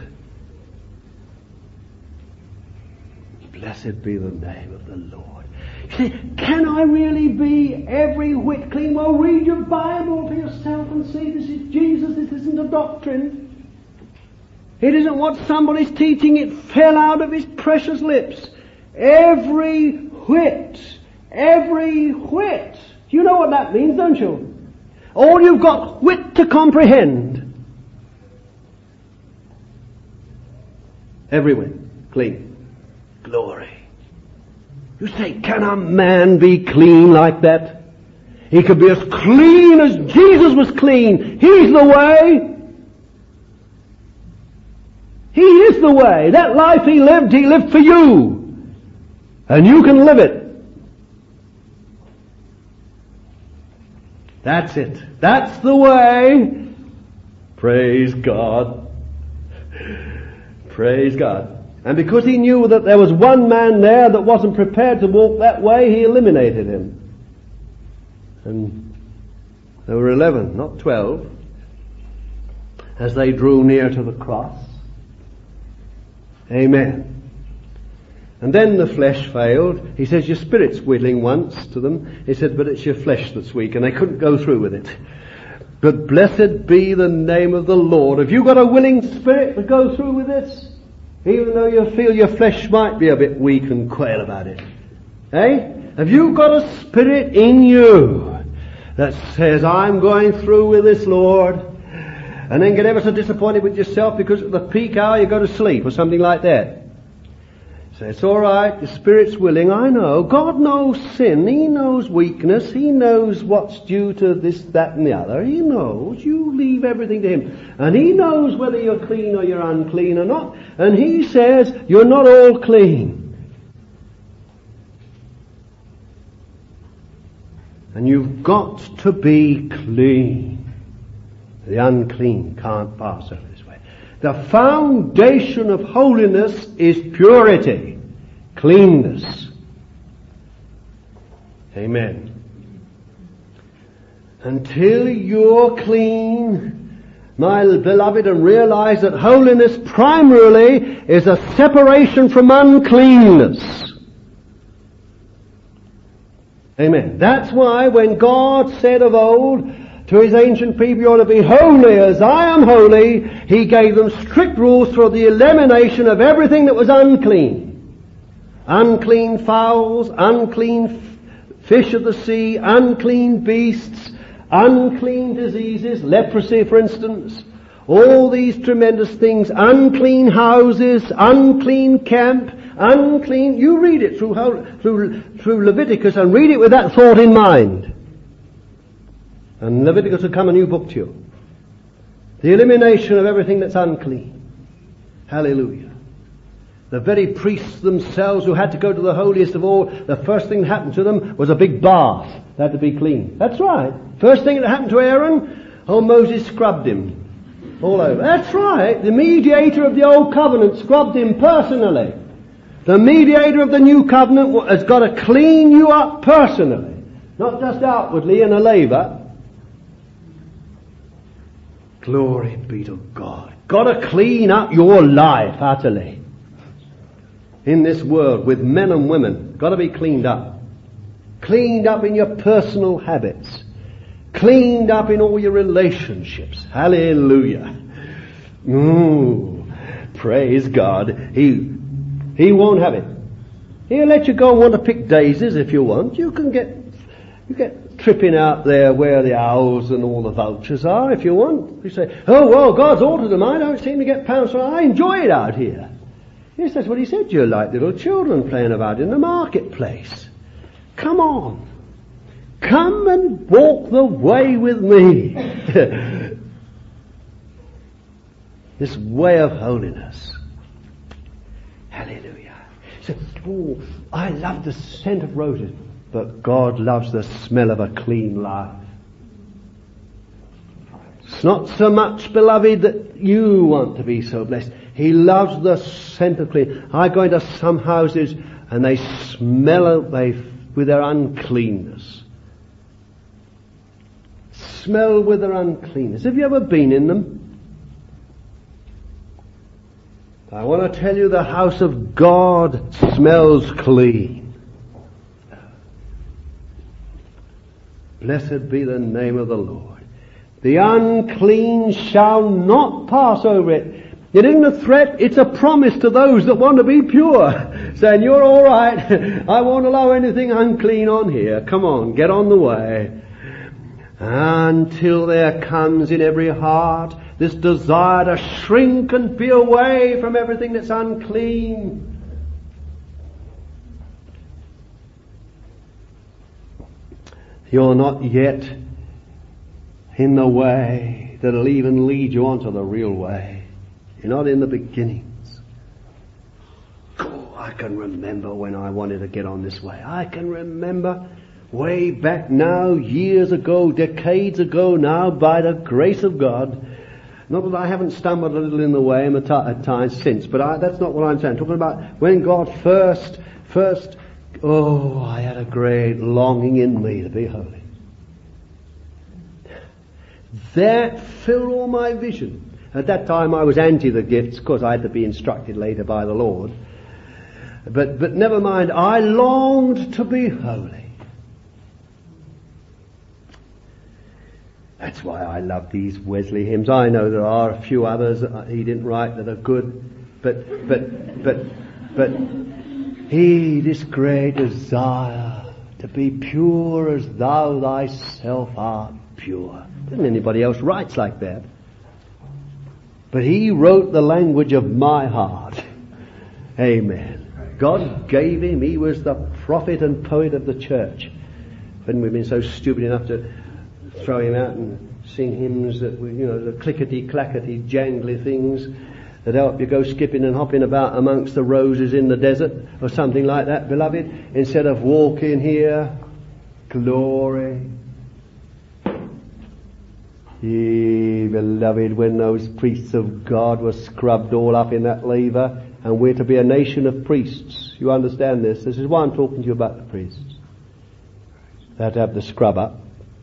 Blessed be the name of the Lord. You say, can I really be every whit clean? Well, read your Bible for yourself and see this is Jesus, this isn't a doctrine. It isn't what somebody's teaching, it fell out of His precious lips. Every whit. Every whit. You know what that means, don't you? All you've got wit to comprehend. Every whit. Clean. Glory. You say, can a man be clean like that? He could be as clean as Jesus was clean. He's the way. He is the way. That life He lived for you. And you can live it. That's it. That's the way. Praise God. Praise God. And because He knew that there was one man there that wasn't prepared to walk that way, He eliminated him. And there were 11, not 12, as they drew near to the cross. Amen. And then the flesh failed. He says, your spirit's willing once to them. He said, but it's your flesh that's weak, and they couldn't go through with it. But blessed be the name of the Lord. Have you got a willing spirit to go through with this? Even though you feel your flesh might be a bit weak and quail about it. Eh? Have you got a spirit in you that says, I'm going through with this, Lord, and then get ever so disappointed with yourself because at the peak hour you go to sleep or something like that? So it's all right, your spirit's willing. I know. God knows sin. He knows weakness. He knows what's due to this, that and the other. He knows. You leave everything to Him. And He knows whether you're clean or you're unclean or not. And He says, you're not all clean. And you've got to be clean. The unclean can't pass over this way. The foundation of holiness is purity, cleanness. Amen. Until you're clean, my beloved, and realize that holiness primarily is a separation from uncleanness. Amen. That's why when God said of old to his ancient people, you ought to be holy as I am holy, he gave them strict rules for the elimination of everything that was unclean. Unclean fowls, unclean fish of the sea, unclean beasts, unclean diseases, leprosy for instance, all these tremendous things, unclean houses, unclean camp, unclean. You read it through Leviticus and read it with that thought in mind. And Leviticus will come a new book to you. The elimination of everything that's unclean. Hallelujah. The very priests themselves who had to go to the holiest of all, the first thing that happened to them was a big bath. They had to be clean. That's right. First thing that happened to Aaron, Moses scrubbed him all over. That's right. The mediator of the old covenant scrubbed him personally. The mediator of the new covenant has got to clean you up personally. Not just outwardly in a laver. Glory be to God. Got to clean up your life utterly. In this world with men and women. Got to be cleaned up. Cleaned up in your personal habits. Cleaned up in all your relationships. Hallelujah. Ooh, praise God. He won't have it. He'll let you go and want to pick daisies if you want. You get tripping out there where the owls and all the vultures are if you want. You say, oh well, God's altered them. I don't seem to get pounced on. I enjoy it out here. Yes, that's what he said. You're like little children playing about in the marketplace. Come on. Come and walk the way with me. This way of holiness. Hallelujah. So, I love the scent of roses, but God loves the smell of a clean life. It's not so much, beloved, that you want to be so blessed. He loves the scent of clean. I go into some houses and they smell with their uncleanness. Smell with their uncleanness. Have you ever been in them? I want to tell you the house of God smells clean. Blessed be the name of the Lord. The unclean shall not pass over it. It isn't a threat, it's a promise to those that want to be pure. Saying, you're alright, I won't allow anything unclean on here. Come on, get on the way. Until there comes in every heart this desire to shrink and be away from everything that's unclean. You're not yet in the way that'll even lead you onto the real way. You're not in the beginnings. Oh, I can remember when I wanted to get on this way. I can remember way back now, years ago, decades ago now, by the grace of God. Not that I haven't stumbled a little in the way at times since, but that's not what I'm saying. I'm talking about when God first, I had a great longing in me to be holy. That filled all my vision. At that time I was anti the gifts, because I had to be instructed later by the Lord. But never mind, I longed to be holy. That's why I love these Wesley hymns. I know there are a few others that he didn't write that are good, but he, this great desire to be pure as thou thyself art pure. Doesn't anybody else writes like that? But he wrote the language of my heart. Amen. God gave him. He was the prophet and poet of the church. Hadn't we been so stupid enough to throw him out and sing hymns that were, the clickety-clackety, jangly things that help you go skipping and hopping about amongst the roses in the desert or something like that, beloved, instead of walking here glory. Ye beloved, when those priests of God were scrubbed all up in that laver, and we're to be a nation of priests. You understand this? This is why I'm talking to you about the priests. They had to have the scrub up.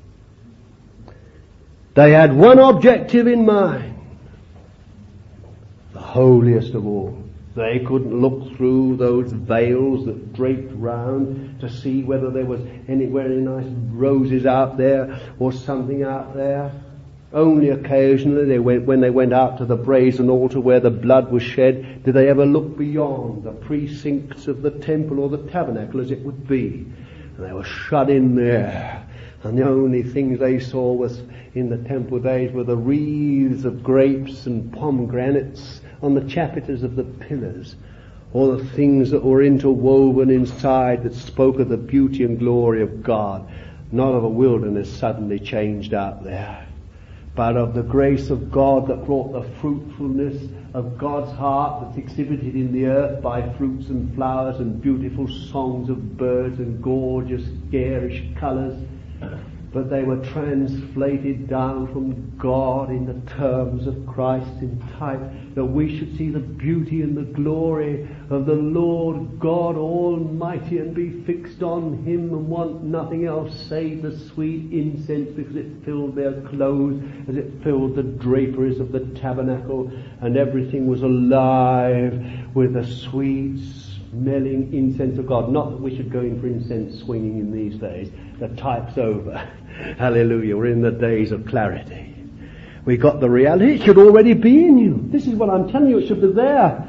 They had one objective in mind. The holiest of all. They couldn't look through those veils that draped round to see whether there was any nice roses out there or something out there. Only occasionally, when they went out to the brazen altar where the blood was shed, did they ever look beyond the precincts of the temple or the tabernacle as it would be. And they were shut in there. And the only things they saw was in the temple days were the wreaths of grapes and pomegranates on the chapiters of the pillars, or the things that were interwoven inside that spoke of the beauty and glory of God, not of a wilderness suddenly changed out there, but of the grace of God that brought the fruitfulness of God's heart that's exhibited in the earth by fruits and flowers and beautiful songs of birds and gorgeous garish colours. But they were translated down from God in the terms of Christ in type, that we should see the beauty and the glory of the Lord God Almighty and be fixed on Him and want nothing else save the sweet incense, because it filled their clothes as it filled the draperies of the tabernacle, and everything was alive with the sweet smelling incense of God. Not that we should go in for incense swinging in these days. The type's over. Hallelujah. We're in the days of clarity. We got the reality. It should already be in you. This is what I'm telling you. It should be there.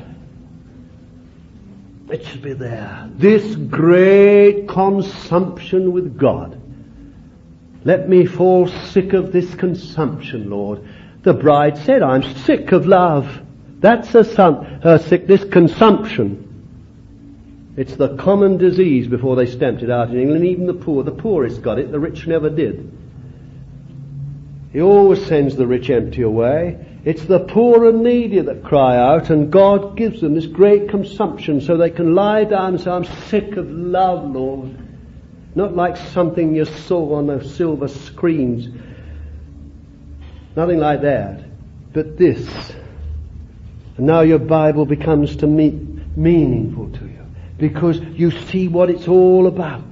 It should be there. This great consumption with God. Let me fall sick of this consumption, Lord. The bride said, I'm sick of love. That's her sickness, consumption. It's the common disease before they stamped it out in England. Even the poorest got it. The rich never did. He always sends the rich empty away. It's the poor and needy that cry out, and God gives them this great consumption so they can lie down and say, I'm sick of love, Lord. Not like something you saw on the silver screens. Nothing like that. But this. And now your Bible becomes to me meaningful to you, because you see what it's all about.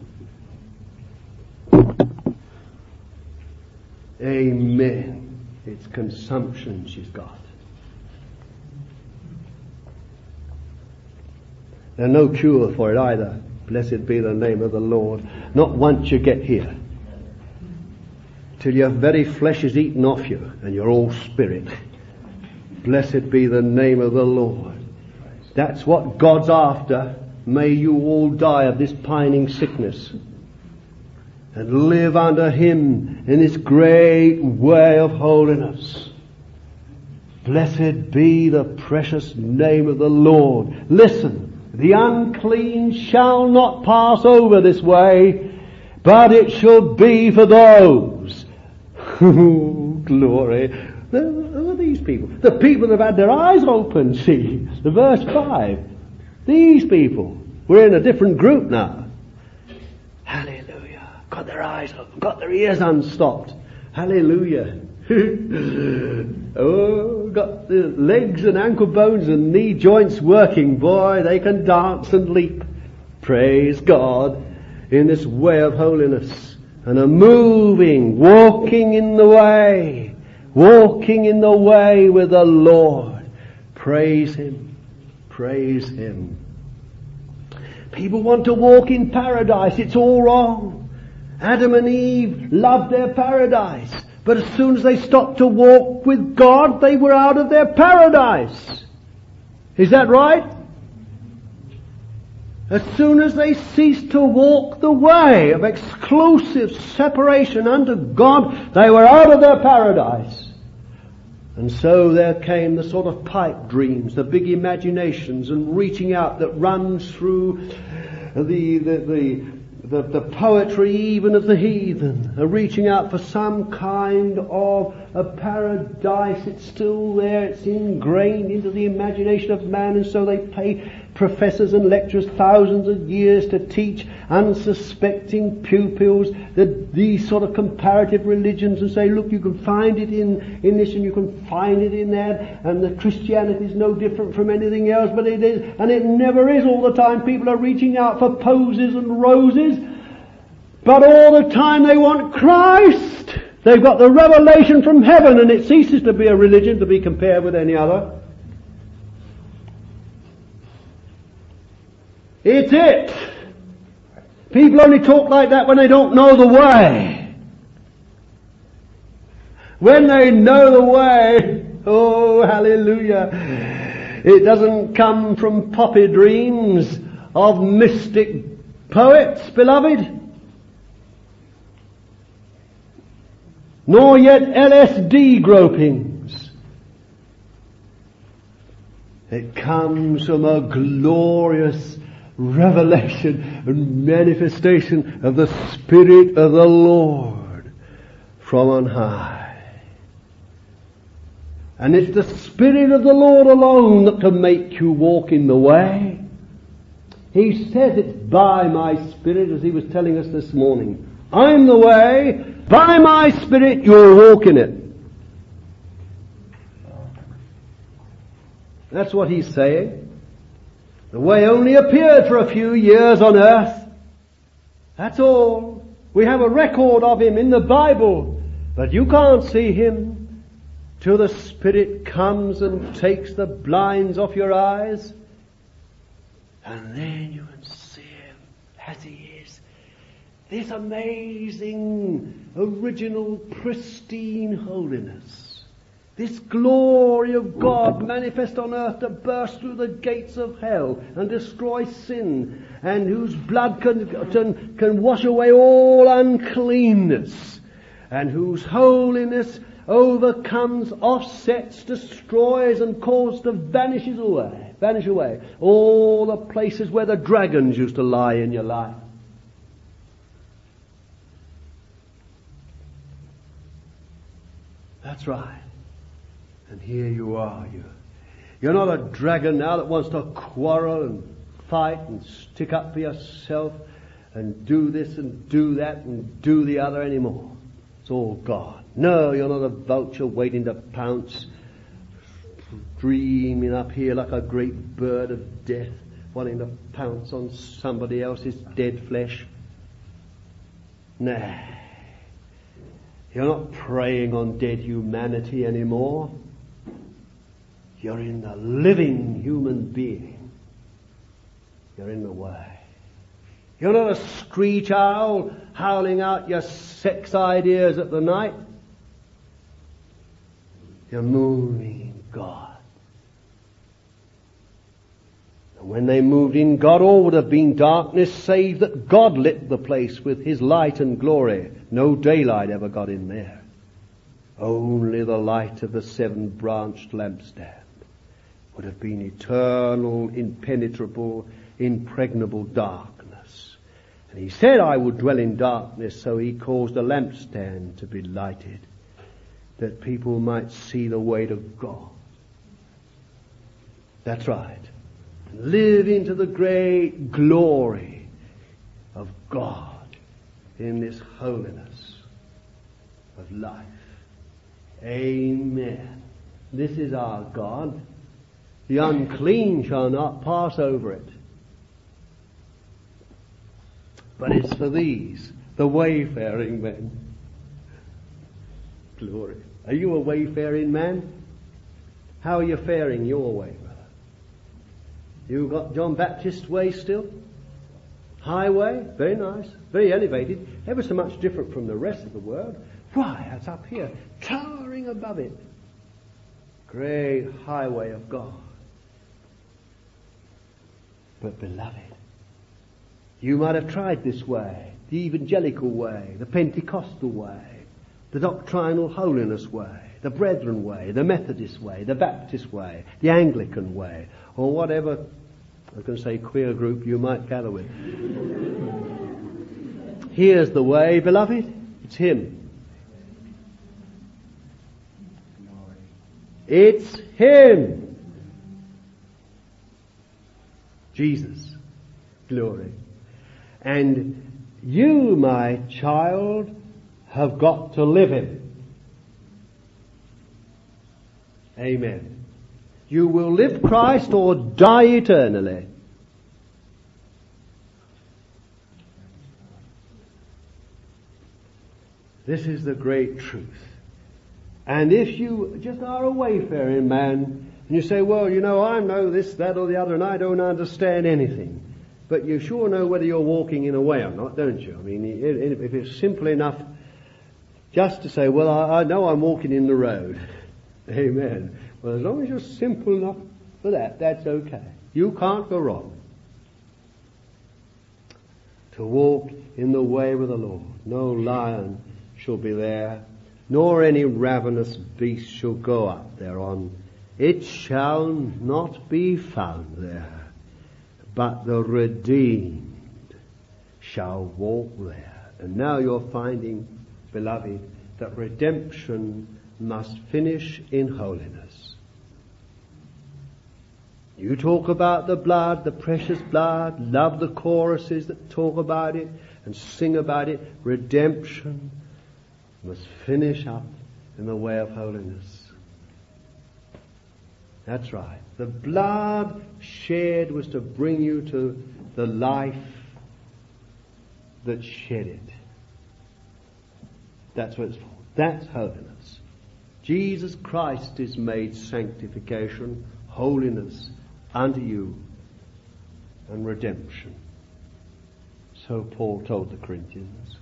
Amen. It's consumption she's got. There's no cure for it either. Blessed be the name of the Lord. Not once you get here. Till your very flesh is eaten off you and you're all spirit. Blessed be the name of the Lord. That's what God's after. May you all die of this pining sickness and live under Him in this great way of holiness. Blessed be the precious name of the Lord. Listen, the unclean shall not pass over this way, but it shall be for those. Glory. Who are these people? The people that have had their eyes open, see. The verse 5. These people. We're in a different group now. Hallelujah. Got their eyes open. Got their ears unstopped. Hallelujah. Oh, got the legs and ankle bones and knee joints working. Boy, they can dance and leap. Praise God. In this way of holiness. And are moving, walking in the way. Walking in the way with the Lord. Praise Him. Praise Him. People want to walk in paradise. It's all wrong. Adam and Eve loved their paradise. But as soon as they stopped to walk with God, they were out of their paradise. Is that right? As soon as they ceased to walk the way of exclusive separation unto God, they were out of their paradise. And so there came the sort of pipe dreams, the big imaginations and reaching out that runs through the poetry even of the heathen, reaching out for some kind of a paradise. It's still there, it's ingrained into the imagination of man, and so they pay professors and lecturers thousands of years to teach unsuspecting pupils these sort of comparative religions and say, look, you can find it in this and you can find it in that, and the Christianity is no different from anything else, but it is, and it never is all the time. People are reaching out for posies and roses, but all the time they want Christ. They've got the revelation from heaven, and it ceases to be a religion to be compared with any other. It's it. People only talk like that when they don't know the way. When they know the way, oh, hallelujah, it doesn't come from poppy dreams of mystic poets, beloved, nor yet LSD gropings. It comes from a glorious revelation and manifestation of the Spirit of the Lord from on high. And it's the Spirit of the Lord alone that can make you walk in the way. He says it's by my Spirit, as he was telling us this morning. I'm the way. By my Spirit you'll walk in it. That's what he's saying. The way only appeared for a few years on earth. That's all. We have a record of him in the Bible, but you can't see him till the Spirit comes and takes the blinds off your eyes, and then you can see him as he is. This amazing, original, pristine holiness. This glory of God manifest on earth to burst through the gates of hell and destroy sin, and whose blood can wash away all uncleanness, and whose holiness overcomes, offsets, destroys, and causes to vanish away all the places where the dragons used to lie in your life. That's right. And here you are. You're not a dragon now that wants to quarrel and fight and stick up for yourself and do this and do that and do the other anymore. It's all God. No, you're not a vulture waiting to pounce, dreaming up here like a great bird of death, wanting to pounce on somebody else's dead flesh. Nah. You're not preying on dead humanity anymore. You're in the living human being. You're in the way. You're not a screech owl howling out your sex ideas at the night. You're moving in God. And when they moved in God, all would have been darkness, save that God lit the place with his light and glory. No daylight ever got in there. Only the light of the seven-branched lampstand would have been eternal, impenetrable, impregnable darkness. And he said, I would dwell in darkness, so he caused a lampstand to be lighted, that people might see the way to God. That's right. And live into the great glory of God in this holiness of life. Amen. This is our God. The unclean shall not pass over it. But it's for these, the wayfaring men. Glory. Are you a wayfaring man? How are you faring your way, brother? You got John Baptist's way still? Highway? Very nice. Very elevated. Ever so much different from the rest of the world. Why, that's up here, towering above it. Great highway of God. But beloved, you might have tried this way, the evangelical way, the Pentecostal way, the doctrinal holiness way, the Brethren way, the Methodist way, the Baptist way, the Anglican way, or whatever, I was going to say queer group you might gather with. Here's the way, beloved. It's him. It's him. Jesus. Glory. And you, my child, have got to live it. Amen. You will live Christ or die eternally. This is the great truth. And if you just are a wayfaring man, and you say, well, you know, I know this, that or the other, and I don't understand anything. But you sure know whether you're walking in a way or not, don't you? I mean, if it's simple enough just to say, well, I know I'm walking in the road. Amen. Well, as long as you're simple enough for that, that's okay. You can't go wrong. To walk in the way of the Lord. No lion shall be there, nor any ravenous beast shall go up thereon. It shall not be found there, but the redeemed shall walk there. And now you're finding, beloved, that redemption must finish in holiness. You talk about the blood, the precious blood, love the choruses that talk about it and sing about it. Redemption must finish up in the way of holiness. That's right. The blood shed was to bring you to the life that shed it. That's what it's for. That's holiness. Jesus Christ is made sanctification, holiness unto you, and redemption. So Paul told the Corinthians.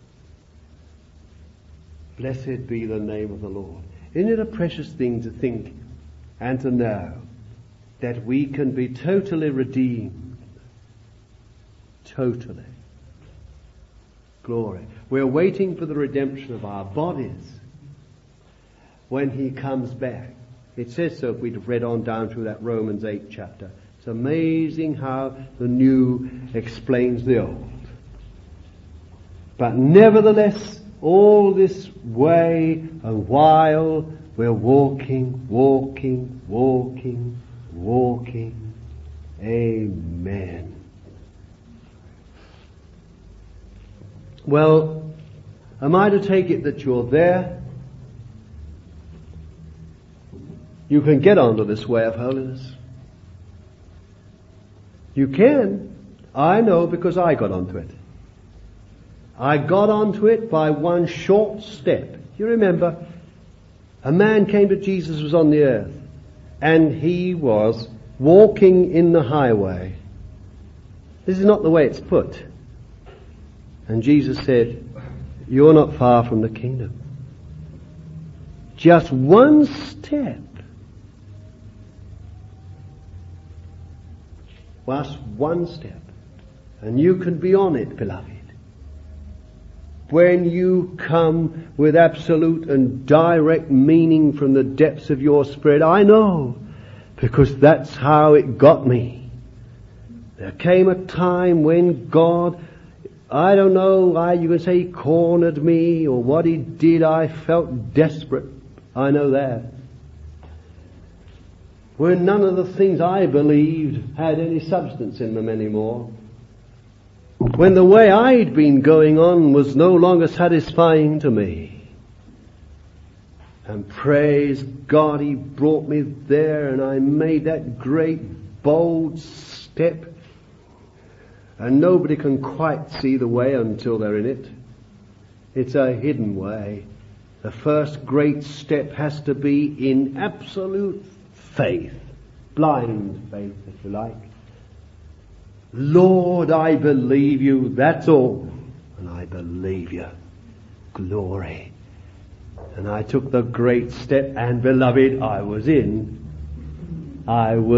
Blessed be the name of the Lord. Isn't it a precious thing to think and to know that we can be totally redeemed? Totally. Glory. We're waiting for the redemption of our bodies when He comes back. It says so if we'd read on down through that Romans 8 chapter. It's amazing how the new explains the old. But nevertheless, all this way and while we're walking. Amen. Well, am I to take it that you're there? You can get onto this way of holiness. You can. I know because I got onto it. I got onto it by one short step. You remember, a man came to Jesus, was on the earth, and he was walking in the highway. This is not the way it's put. And Jesus said, you're not far from the kingdom. Just one step. Just one step. And you can be on it, beloved. When you come with absolute and direct meaning from the depths of your spirit, I know, because that's how it got me. There came a time when God, I don't know why you can say He cornered me or what He did, I felt desperate. I know that. When none of the things I believed had any substance in them anymore. When the way I'd been going on was no longer satisfying to me. And praise God, He brought me there, and I made that great bold step. And nobody can quite see the way until they're in it. It's a hidden way. The first great step has to be in absolute faith. Blind faith, if you like. Lord, I believe you, that's all. And I believe you. Glory. And I took the great step, and beloved, I was in. I'm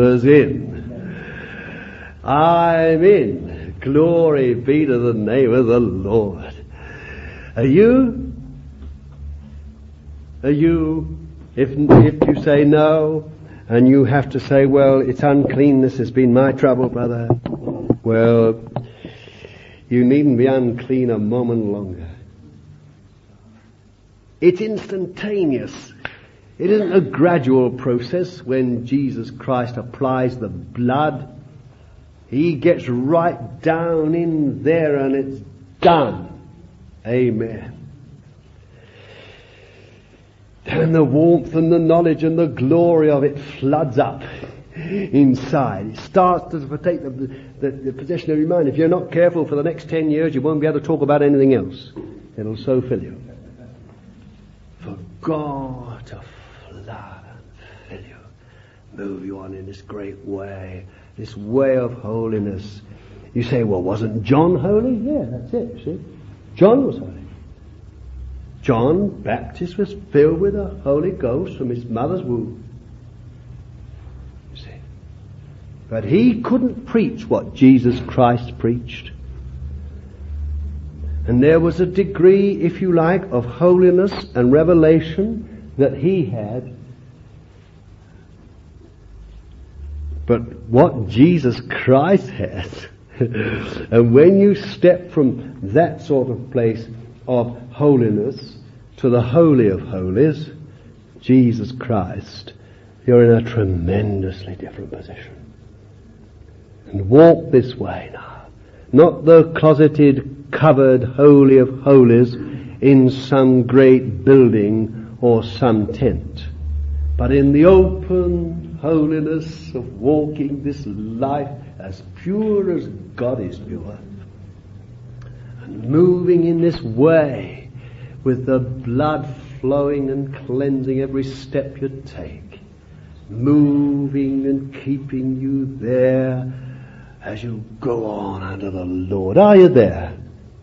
in. Glory be to the name of the Lord. Are you? If you say no, and you have to say, well, it's uncleanness has been my trouble, brother. Well, you needn't be unclean a moment longer. It's instantaneous. It isn't a gradual process when Jesus Christ applies the blood. He gets right down in there and it's done. Amen. And the warmth and the knowledge and the glory of it floods up inside. It starts to take the possession of your mind. If you're not careful, for the next 10 years, you won't be able to talk about anything else. It'll so fill you. For God to flood and fill you, move you on in this great way, this way of holiness. You say, well, wasn't John holy? Yeah, that's it, see? John was holy. John Baptist was filled with the Holy Ghost from his mother's womb. You see. But he couldn't preach what Jesus Christ preached. And there was a degree, if you like, of holiness and revelation that he had. But what Jesus Christ has, and when you step from that sort of place of holiness to the Holy of Holies, Jesus Christ, you're in a tremendously different position. And walk this way now. Not the closeted, covered Holy of Holies in some great building or some tent, but in the open holiness of walking this life as pure as God is pure, and moving in this way with the blood flowing and cleansing every step you take, moving and keeping you there as you go on under the Lord. Are you there?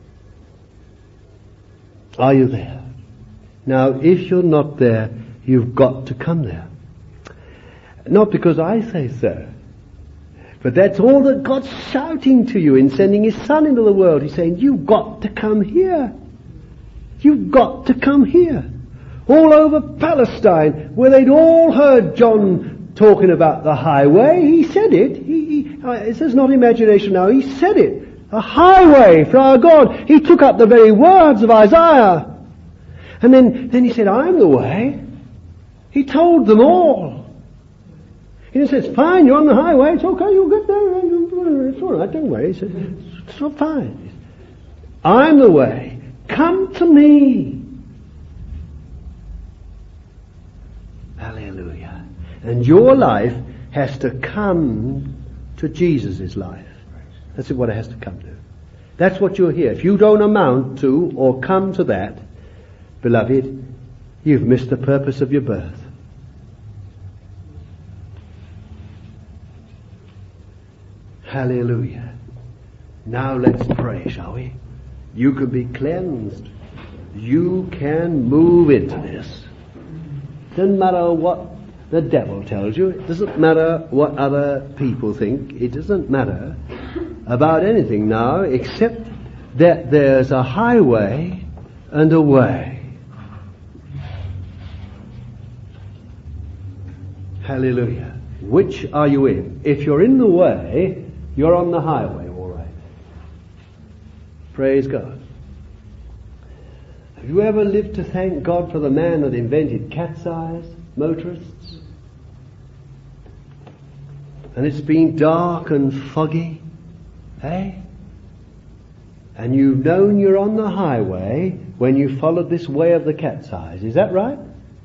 Are you there? Now, if you're not there, you've got to come there. Not because I say so, but that's all that God's shouting to you in sending His Son into the world. He's saying, you've got to come here. You've got to come here. All over Palestine, where they'd all heard John talking about the highway, he said it. This is not imagination now. He said it. A highway for our God. He took up the very words of Isaiah. And then he said, I'm the way. He told them all. He says, it's fine, you're on the highway, it's okay, you'll get there, it's all right, don't worry. He said, it's all fine. I'm the way. Come to me. Hallelujah. And your life has to come to Jesus' life. That's what it has to come to. That's what you're here. If you don't amount to or come to that, beloved, you've missed the purpose of your birth. Hallelujah. Now let's pray, shall we? You can be cleansed. You can move into this. Doesn't matter what the devil tells you. It doesn't matter what other people think. It doesn't matter about anything now except that there's a highway and a way. Hallelujah. Which are you in? If you're in the way, you're on the highway, all right. Praise God. Have you ever lived to thank God for the man that invented cat's eyes, motorists? And it's been dark and foggy, eh? And you've known you're on the highway when you followed this way of the cat's eyes. Is that right?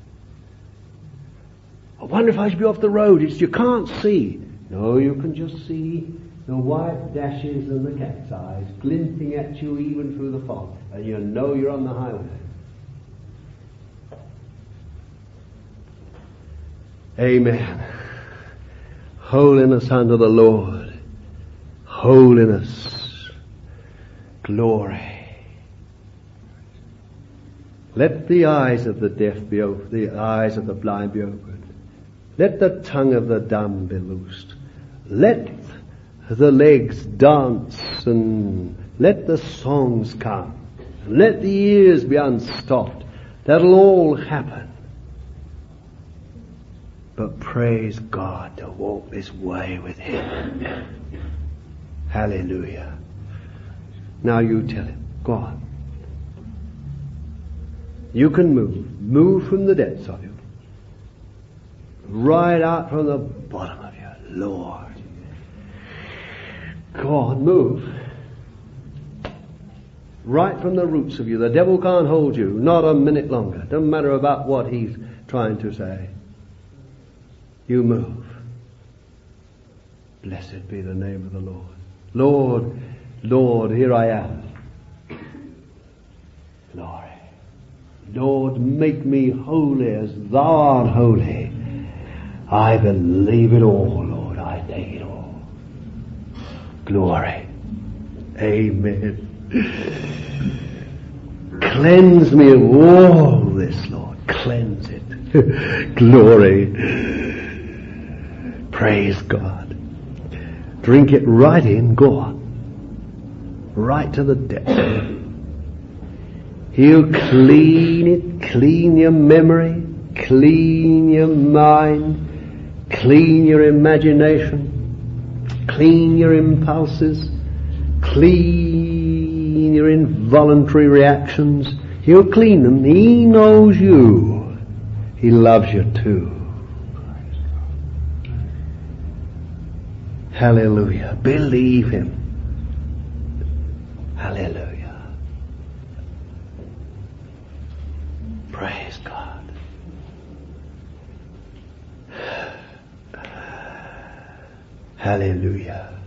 I wonder if I should be off the road. You can't see. No, you can just see the white dashes and the cat's eyes glinting at you even through the fog. And you know you're on the highway. Amen. Holiness unto the Lord. Holiness. Glory. Let the eyes of the deaf be opened, the eyes of the blind be opened. Let the tongue of the dumb be loosed. Let the legs dance and let the songs come. Let the ears be unstopped. That'll all happen. But praise God to walk this way with Him. Hallelujah. Now you tell Him. Go on. You can move. Move from the depths of you. Right out from the bottom of you. Lord, Go on, move. Right from the roots of you. The devil can't hold you, not a minute longer. Doesn't matter about what he's trying to say. You move. Blessed be the name of the Lord. Lord, Lord, here I am. Glory. Lord, make me holy as thou art holy. I believe it all, Lord. I take it all. Glory. Amen. Cleanse me of all this, Lord. Cleanse it. Glory. Praise God. Drink it right in. Go on. Right to the depth. He'll clean it. Clean your memory. Clean your mind. Clean your imagination. Clean your impulses. Clean your involuntary reactions. He'll clean them. He knows you. He loves you too. Hallelujah. Believe Him. Hallelujah. Praise God. Hallelujah.